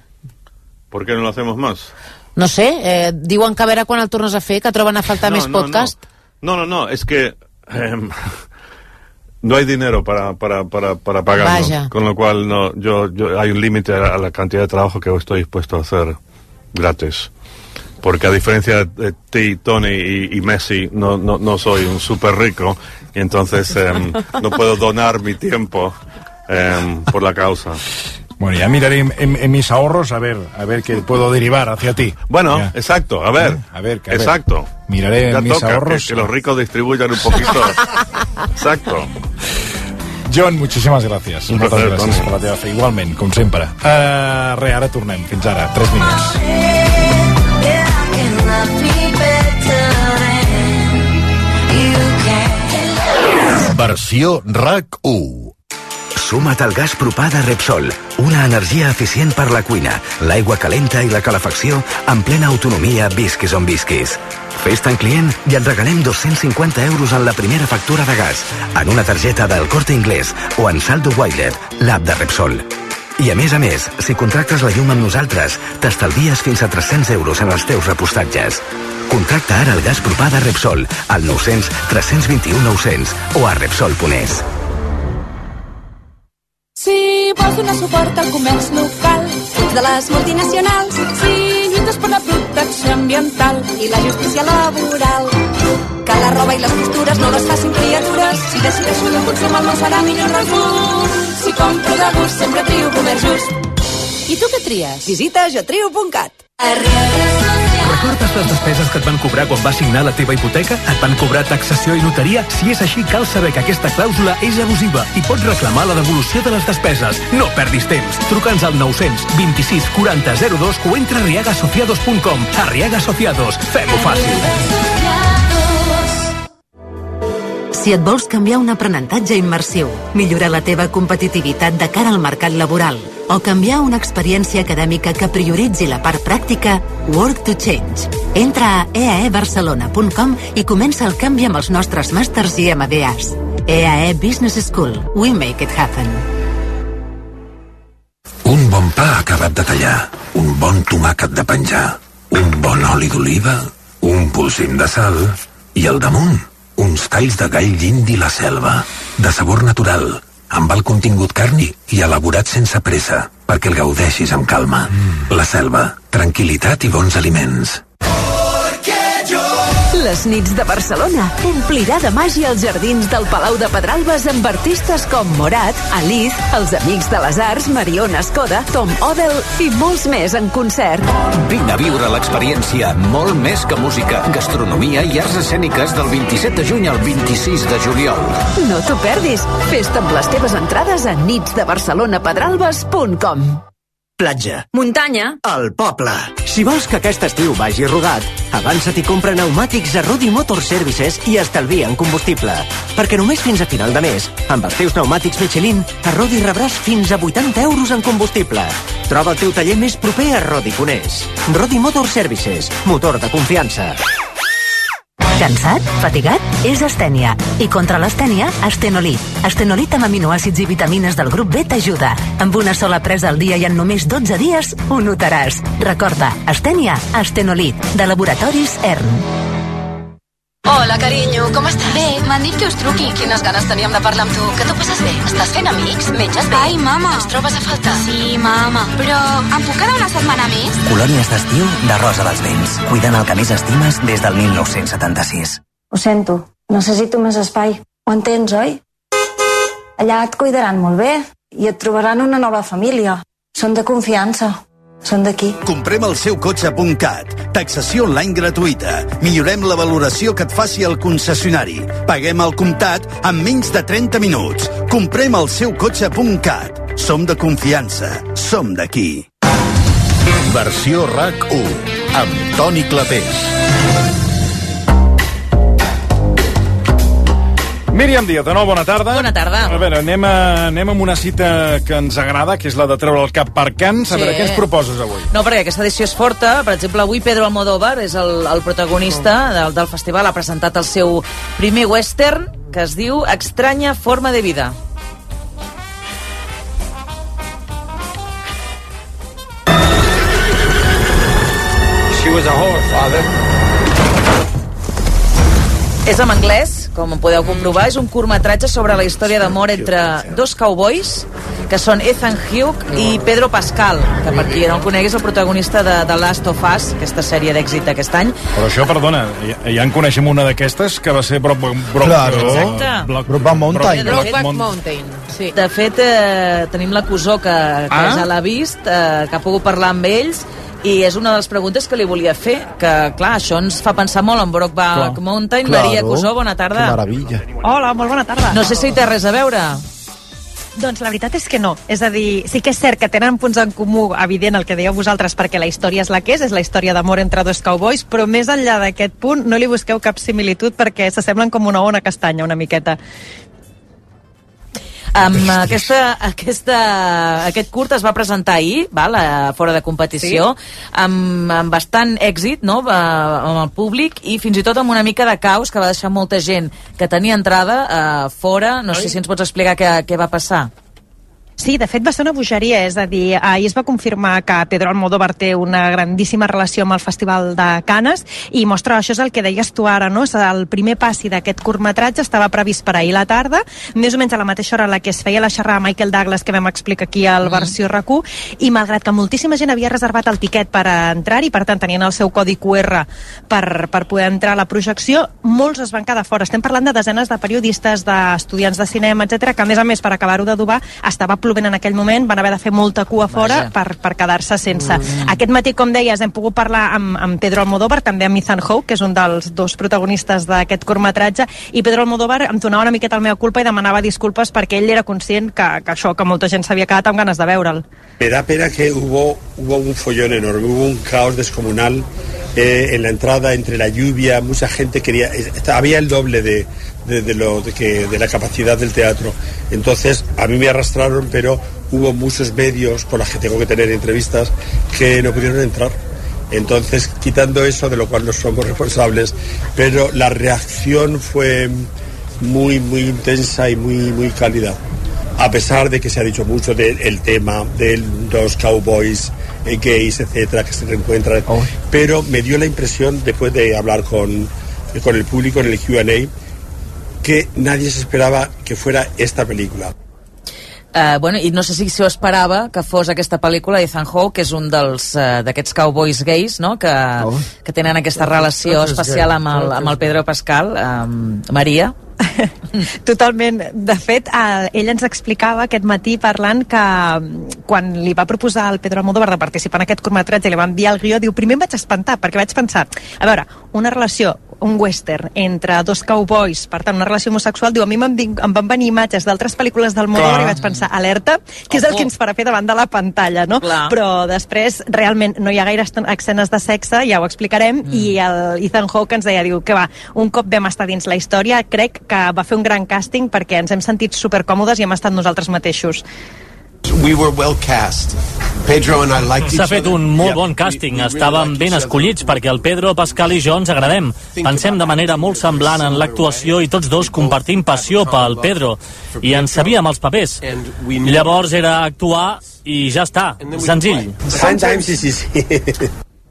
¿Por qué no lo hacemos más? No sé, eh, diuen que a veure quan el tornes a fer, que troben a faltar no, més no, podcast. No, no, no, es que eh, no hay dinero para, para, para, para pagarnos. Vaya. Con lo cual no, yo, yo, hay un límite a la cantidad de trabajo que estoy dispuesto a hacer gratis. Porque a diferencia de ti, Tony y, y Messi, no, no, no soy un súper rico, y entonces eh, no puedo donar mi tiempo eh, por la causa. Bueno, ya miraré en, en, en mis ahorros a ver a ver qué puedo derivar hacia ti. Bueno, ya. Exacto, a ver. A ver, a exacto. Ver. Miraré ya en mis toca ahorros. Que, que los ricos distribuyan un poquito. Exacto. John, muchísimas gracias. Un Moltes placer, gràcies per la teva fe. Igualment, com sempre. Uh, re, ara tornem. Fins ara. Tres minuts. Versió R A C u. Suma't al gas propà de Repsol, una energia eficient per la cuina, l'aigua calenta i la calefacció en plena autonomia visquis on visquis. Fes-te'n client i et regalem dos-cents cinquanta euros en la primera factura de gas, en una targeta del Corte Inglés o en Saldo Wireless, l'app de Repsol. I a més a més, si contractes la llum amb nosaltres, t'estalvies fins a tres-cents euros en els teus repostatges. Contracta ara el gas propà de Repsol al nou cents tres dos u nou cents o a repsol punt es. Si vols donar suport al comerç local de les multinacionals, si lluites per la protecció ambiental i la justícia laboral, que la roba i les costures no les facin criatures, si decideixo de consum el meu serà millor resum. Si compro de gust sempre trio comerç just. I tu què tries? Visita jo trio punt cat. Recordes les despeses que et van cobrar quan vas signar la teva hipoteca? Et van cobrar taxació i notaria? Si és així, cal saber que aquesta clàusula és abusiva i pots reclamar la devolució de les despeses. No perdis temps. Truca'ns al nou cents vint-i-sis quaranta zero dos o entra a arriaga asociados punt com. Arriaga Asociados. Fem-ho fàcil. Si et vols canviar un aprenentatge immersiu, millorar la teva competitivitat de cara al mercat laboral o canviar una experiència acadèmica que prioritzi la part pràctica, Work to Change. Entra a e a e barcelona punt com i comença el canvi amb els nostres màsters i ema be as. E A E Business School. We make it happen. Un bon pa acabat de tallar, un bon tomàquet de penjar, un bon oli d'oliva, un polsim de sal i al damunt uns talls de gall d'indi la selva, de sabor natural, amb alt contingut carni i elaborat sense pressa, perquè el gaudeixis amb calma. Mm. La selva, tranquil·litat i bons aliments. Les nits de Barcelona omplirà de màgia els jardins del Palau de Pedralbes amb artistes com Morat, Aliz, els Amics de les Arts, Mariona Escoda, Tom Odell i molts més en concert. Vine a viure l'experiència molt més que música, gastronomia i arts escèniques del vint-i-set de juny al vint-i-sis de juliol. No t'ho perdis. Fes-te amb les teves entrades a nits de barcelona pedralbes punt com. Platja. Muntanya. El poble. Si vols que aquest estiu vagi rodat, avança't i compra pneumàtics a Rodi Motor Services i estalvia en combustible. Perquè només fins a final de mes, amb els teus pneumàtics Michelin, a Rodi rebràs fins a vuitanta euros en combustible. Troba el teu taller més proper a Rodi punt es. Rodi Motor Services. Motor de confiança. Cansat? Fatigat? És astènia. I contra l'astènia, Astenolit. Astenolit amb aminoàcids i vitamines del grup B t'ajuda. Amb una sola presa al dia i en només dotze dies, ho notaràs. Recorda, astènia, Astenolit, de Laboratoris E R N. Hola, carinyo, com estàs? Bé, m'han dit que us truqui. Quines ganes teníem de parlar amb tu. Que t'ho passes bé? Estàs fent amics? Menges bé? Ai, mama. Ens trobes a faltar? Sí, mama. Però em puc quedar una setmana més? Colònies d'estiu de Rosa dels Vents. Cuidant el que més estimes des del mil nou-cents setanta-sis. Ho sento, necessito més espai. Ho entens, oi? Allà et cuidaran molt bé i et trobaran una nova família. Són de confiança. Són d'aquí. Comprem el seu cotxe punt cat. Taxació online gratuïta. Millorem la valoració que et faci el concessionari. Paguem el comptat en menys de trenta minuts. Comprem el seu cotxe punt cat. Som de confiança. Som d'aquí. Versió RAC u, amb Toni Clapés. Míriam Díaz, de nou, bona tarda. Bona tarda. A veure, anem, a, anem amb una cita que ens agrada, que és la de treure el cap per cants. A Sí. veure, què ens proposes avui? No, perquè aquesta edició és forta. Per exemple, avui Pedro Almodóvar és el, el protagonista del, del festival. Ha presentat el seu primer western, que es diu Extraña forma de vida. She was a whore, father. És en anglès, com podeu comprovar. És un curtmetratge sobre la història d'amor entre dos cowboys, que són Ethan Hawke i Pedro Pascal, que per qui no el conegui és el protagonista de The Last of Us, aquesta sèrie d'èxit d'aquest any. Però això, perdona, ja, ja en coneixem una d'aquestes que va ser Brock... Brock Claro. Exacte. Brokeback Mountain. Brokeback Mountain, sí. De fet, eh, tenim l'acusó que, que Ah? ja l'ha vist, eh, que ha pogut parlar amb ells, i és una de les preguntes que li volia fer, que, clar, això ens fa pensar molt en Brokeback Mountain. Claro. Maria Cusó, bona tarda. Que meravella. Hola, molt bona tarda. No sé si hi té res a veure. Doncs la veritat és que no. És a dir, sí que és cert que tenen punts en comú, evident el que dèieu vosaltres, perquè la història és la que és, és la història d'amor entre dos cowboys, però més enllà d'aquest punt no li busqueu cap similitud perquè s'assemblen com una ona castanya, una miqueta. Amb aquesta, aquesta, aquest curt es va presentar ahir, val, a, fora de competició, sí. amb, amb bastant èxit, no?, amb el públic, i fins i tot amb una mica de caos que va deixar molta gent que tenia entrada uh, fora. No sé si ens pots explicar què, què va passar. Sí, de fet va ser una bogeria, és a dir, ahir es va confirmar que Pedro Almodóvar té una grandíssima relació amb el Festival de Canes i mostra, això és el que deies tu ara, no? El primer passi d'aquest curtmetratge estava previst per ahir la tarda, més o menys a la mateixa hora en la que es feia la xerrada amb Michael Douglas que vam explicar aquí al versió R A Q, i malgrat que moltíssima gent havia reservat el tiquet per entrar-hi, per tant tenien el seu codi Q R per, per poder entrar a la projecció, molts es van quedar fora. Estem parlant de desenes de periodistes, d'estudiants de cinema, etcètera, que a més a més, per acabar-ho d'adobar, estava plovent en aquell moment, van haver de fer molta cua fora per, per quedar-se sense. Mm. Aquest matí, com deies, hem pogut parlar amb, amb Pedro Almodóvar, també amb Ethan Hawke, que és un dels dos protagonistes d'aquest curtmetratge, i Pedro Almodóvar em donava una miqueta el mea culpa i demanava disculpes perquè ell era conscient que, que això, que molta gent s'havia quedat amb ganes de veure'l. Me da pena que hubo, hubo un follón enorme, hubo un caos descomunal eh, en la entrada, entre la lluvia, mucha gente quería, había el doble de, de, de, lo, de, que, de la capacidad del teatro. Entonces, a mí me arrastraron, pero hubo muchos medios con los que tengo que tener entrevistas que no pudieron entrar. Entonces, quitando eso, de lo cual no somos responsables, pero la reacción fue muy, muy intensa y muy, muy cálida. A pesar de que se ha dicho mucho del tema de los cowboys eh, gays, etcétera, que se reencuentran, oh. pero me dio la impresión, después de hablar con, con el público en el Q and A, que nadie se esperaba que fuera esta película. Uh, bueno, i no sé si s'ho esperava que fos aquesta pel·lícula d'Ethan Hawke, que és un dels uh, d'aquests cowboys gais, no? que, oh. que tenen aquesta relació especial amb el, amb el Pedro Pascal, um, Maria. Totalment. De fet, eh, ell ens explicava aquest matí parlant que quan li va proposar al Pedro Almodóvar de participar en aquest curtmetratge i li va enviar el guió, diu, primer em vaig espantar perquè vaig pensar, a veure, una relació, un western entre dos cowboys, per tant una relació homosexual, diu, a mi em, em van venir imatges d'altres pel·lícules d'Almodóvar i vaig pensar, alerta, que és el que ens farà fer davant de la pantalla, no? Clar. Però després realment no hi ha gaires escenes de sexe, ja ho explicarem, mm. i el Ethan Hawke ens deia, diu, que va, un cop vam estar dins la història, crec que va fer un gran càsting perquè ens hem sentit supercòmodes i hem estat nosaltres mateixos. We were well cast. Pedro and I liked each other. S'ha fet un molt bon càsting. Estàvem ben escollits perquè el Pedro, Pascal i jo ens agradem. Pensem de manera molt semblant en l'actuació i tots dos compartim passió pel Pedro. I ens sabíem els papers. Llavors era actuar i ja està. Senzill. Sometimes sí, sí, sí.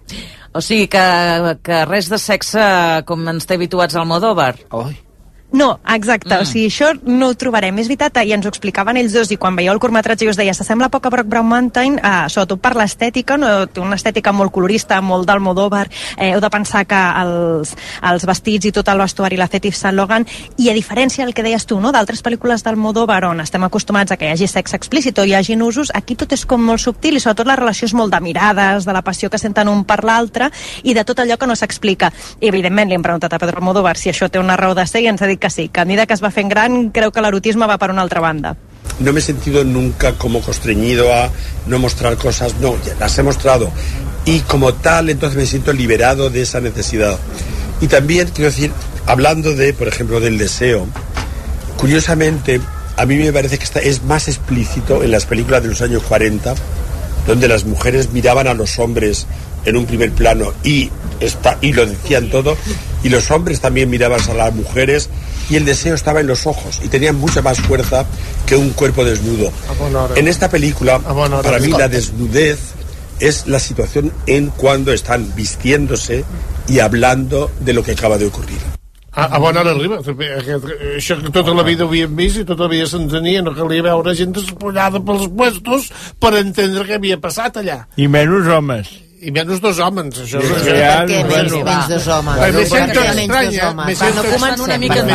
O sigui que, que res de sexe com ens té habituats al Almodóvar. Oi. No, exacte, mm. o sigui, això no ho trobarem. És veritat, i ens ho explicaven ells dos, i quan veieu el curtmetratge us deia, s'assembla poc a Brokeback Mountain, eh, sobretot per l'estètica, no? Té una estètica molt colorista, molt d'Almodóvar, eh, heu de pensar que els, els vestits i tot el vestuari l'ha fet Yves Saint Laurent, i a diferència del que deies tu, no?, d'altres pel·lícules d'Almodóvar on estem acostumats a que hi hagi sexe explícit o hi hagi usos, aquí tot és com molt subtil i sobretot la relació és molt de mirades, de la passió que senten un per l'altre i de tot allò que no s'explica. I evidentment li hem preguntat a Pedro Almodóvar si això té una raó de ser i ens ha dit que sí, que a mesura que es va fent gran creu que l'erotisme va per una altra banda. No me he sentido nunca como constreñido a no mostrar cosas, no, las he mostrado y como tal entonces me siento liberado de esa necesidad. Y también quiero decir, hablando de, por ejemplo, del deseo, curiosamente a mí me parece que está, es más explícito en las películas de los años cuarenta, donde las mujeres miraban a los hombres en un primer plano y, está, y lo decían todo, y los hombres también miraban a las mujeres y el deseo estaba en los ojos y tenían mucha más fuerza que un cuerpo desnudo. En esta película, para mí la desnudez es la situación en cuando están vistiéndose y hablando de lo que acaba de ocurrir. A, a bona hora arriba. Això que tota la vida ho havíem vist i tota la vida s'entenia, no calia veure gent despullada pels puestos per entendre què havia passat allà. I menys homes. I menys dos homes, això és... Per què menys, menys dos homes? Me sento estranya, me sento una mica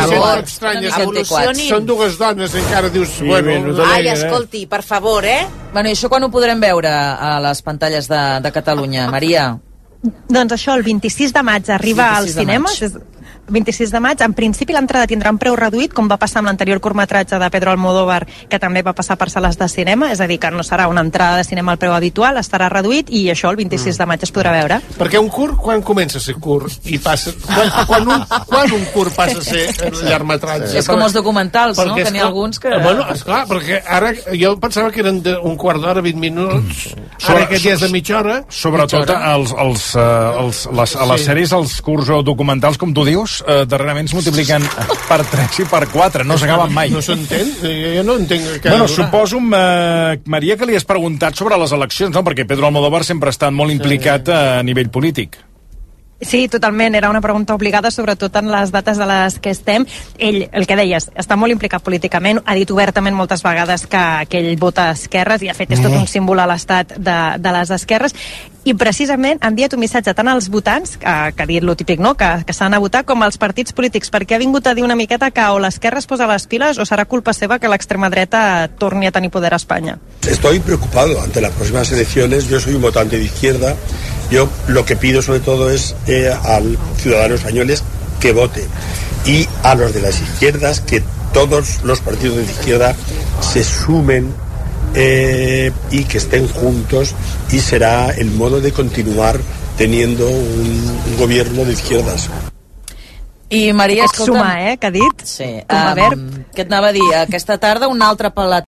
estranya. Són dues dones, encara dius... Sí, bueno, ai, escolti, per favor, eh? Bueno, i això quan ho podrem veure a les pantalles de, de Catalunya, Maria? Doncs això, el vint-i-sis de maig arriba als cinemes... vint-i-sis de maig, en principi l'entrada tindrà un preu reduït, com va passar amb l'anterior curtmetratge de Pedro Almodóvar, que també va passar per sales de cinema, és a dir, que no serà una entrada de cinema al preu habitual, estarà reduït, i això el vint-i-sis de maig es podrà veure. Perquè un curt, quan comença a ser curt? I passa, quan, quan, un, quan un curt passa a ser llargmetratge? És com els documentals, perquè, no? Que n'hi ha alguns que... Bueno, esclar, perquè ara jo pensava que eren un quart d'hora, vint minuts, ara aquest ja és de mitja hora. Sobretot els, els, els, les, a les sèries, els curts o documentals, com tu dius, vots eh, darrerament es multipliquen per tres i per quatre, no s'acaben mai. No s'entén? Jo no entenc que... Bueno, suposo, eh, Maria, que li has preguntat sobre les eleccions, no? Perquè Pedro Almodóvar sempre ha estat molt implicat a nivell polític. Sí, totalment, era una pregunta obligada, sobretot en les dates de les que estem. Ell, el que deies, està molt implicat políticament, ha dit obertament moltes vegades que, que ell vota a esquerres, i de fet és tot un símbol a l'estat de, de les esquerres, i precisament ha enviat un missatge tant als votants, que, que ha dit lo típic, no?, que, que s'han a votar, com als partits polítics, perquè ha vingut a dir una miqueta que o l'esquerra es posa les piles o serà culpa seva que l'extrema dreta torni a tenir poder a Espanya. Estoy preocupado ante las próximas elecciones. Yo soy un votante de izquierda. Yo lo que pido sobre todo es eh, al ciudadano españoles que vote, y a los de las izquierdas que todos los partidos de izquierda se sumen eh, y que estén juntos, y será el modo de continuar teniendo un, un gobierno de izquierdas. I Maria, escolta'm... Sumar, eh, que ha dit? Sí. Um, què et anava a dir? Aquesta tarda un altre pelat